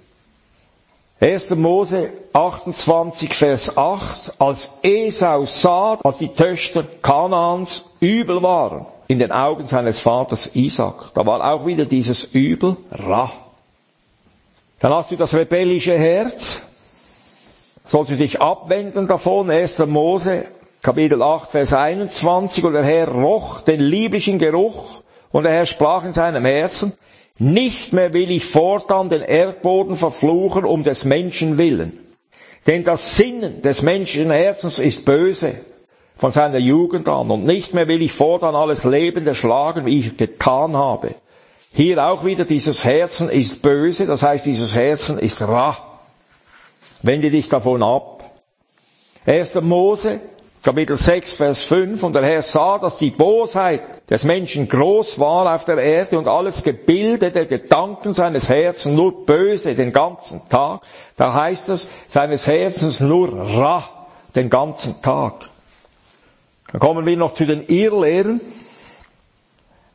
1. Mose 28, Vers 8, als Esau sah, als die Töchter Kanaans übel waren in den Augen seines Vaters Isaac, da war auch wieder dieses Übel Ra. Dann hast du das rebellische Herz, sollst du dich abwenden davon, 1. Mose Kapitel 8, Vers 21, und der Herr roch den lieblichen Geruch, und der Herr sprach in seinem Herzen, nicht mehr will ich fortan den Erdboden verfluchen um des Menschen willen. Denn das Sinnen des menschlichen Herzens ist böse von seiner Jugend an. Und nicht mehr will ich fortan alles Lebende schlagen, wie ich getan habe. Hier auch wieder, dieses Herzen ist böse, das heißt, dieses Herzen ist Ra. Wende dich davon ab. 1. Mose Kapitel 6, Vers 5, und der Herr sah, dass die Bosheit des Menschen groß war auf der Erde und alles Gebilde der Gedanken seines Herzens nur böse den ganzen Tag. Da heißt es, seines Herzens nur Ra den ganzen Tag. Dann kommen wir noch zu den Irrlehren.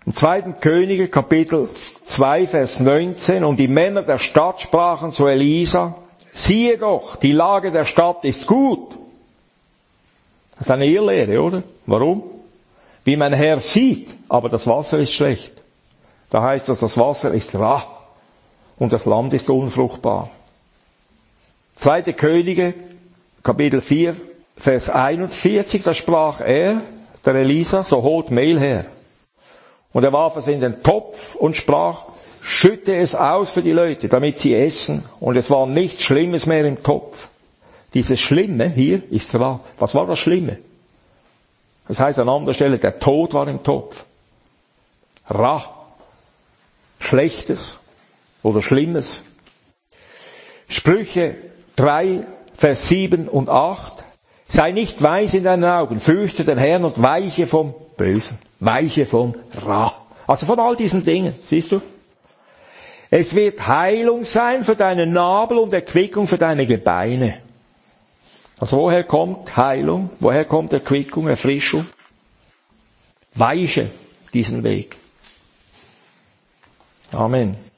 Im 2. Könige, Kapitel 2, Vers 19, und die Männer der Stadt sprachen zu Elisa, siehe doch, die Lage der Stadt ist gut. Das ist eine Irrlehre, oder? Warum? Wie mein Herr sieht, aber das Wasser ist schlecht. Da heißt es, das Wasser ist rar und das Land ist unfruchtbar. 2. Könige, Kapitel 4, Vers 41, da sprach er, der Elisa, so holt Mehl her. Und er warf es in den Topf und sprach, schütte es aus für die Leute, damit sie essen. Und es war nichts Schlimmes mehr im Topf. Dieses Schlimme hier ist wahr. Was war das Schlimme? Das heißt an anderer Stelle, der Tod war im Topf. Ra. Schlechtes oder Schlimmes. Sprüche 3, Vers 7 und 8. Sei nicht weise in deinen Augen, fürchte den Herrn und weiche vom Bösen. Weiche vom Ra. Also von all diesen Dingen, siehst du? Es wird Heilung sein für deinen Nabel und Erquickung für deine Gebeine. Also woher kommt Heilung? Woher kommt Erquickung, Erfrischung? Weiche diesen Weg. Amen.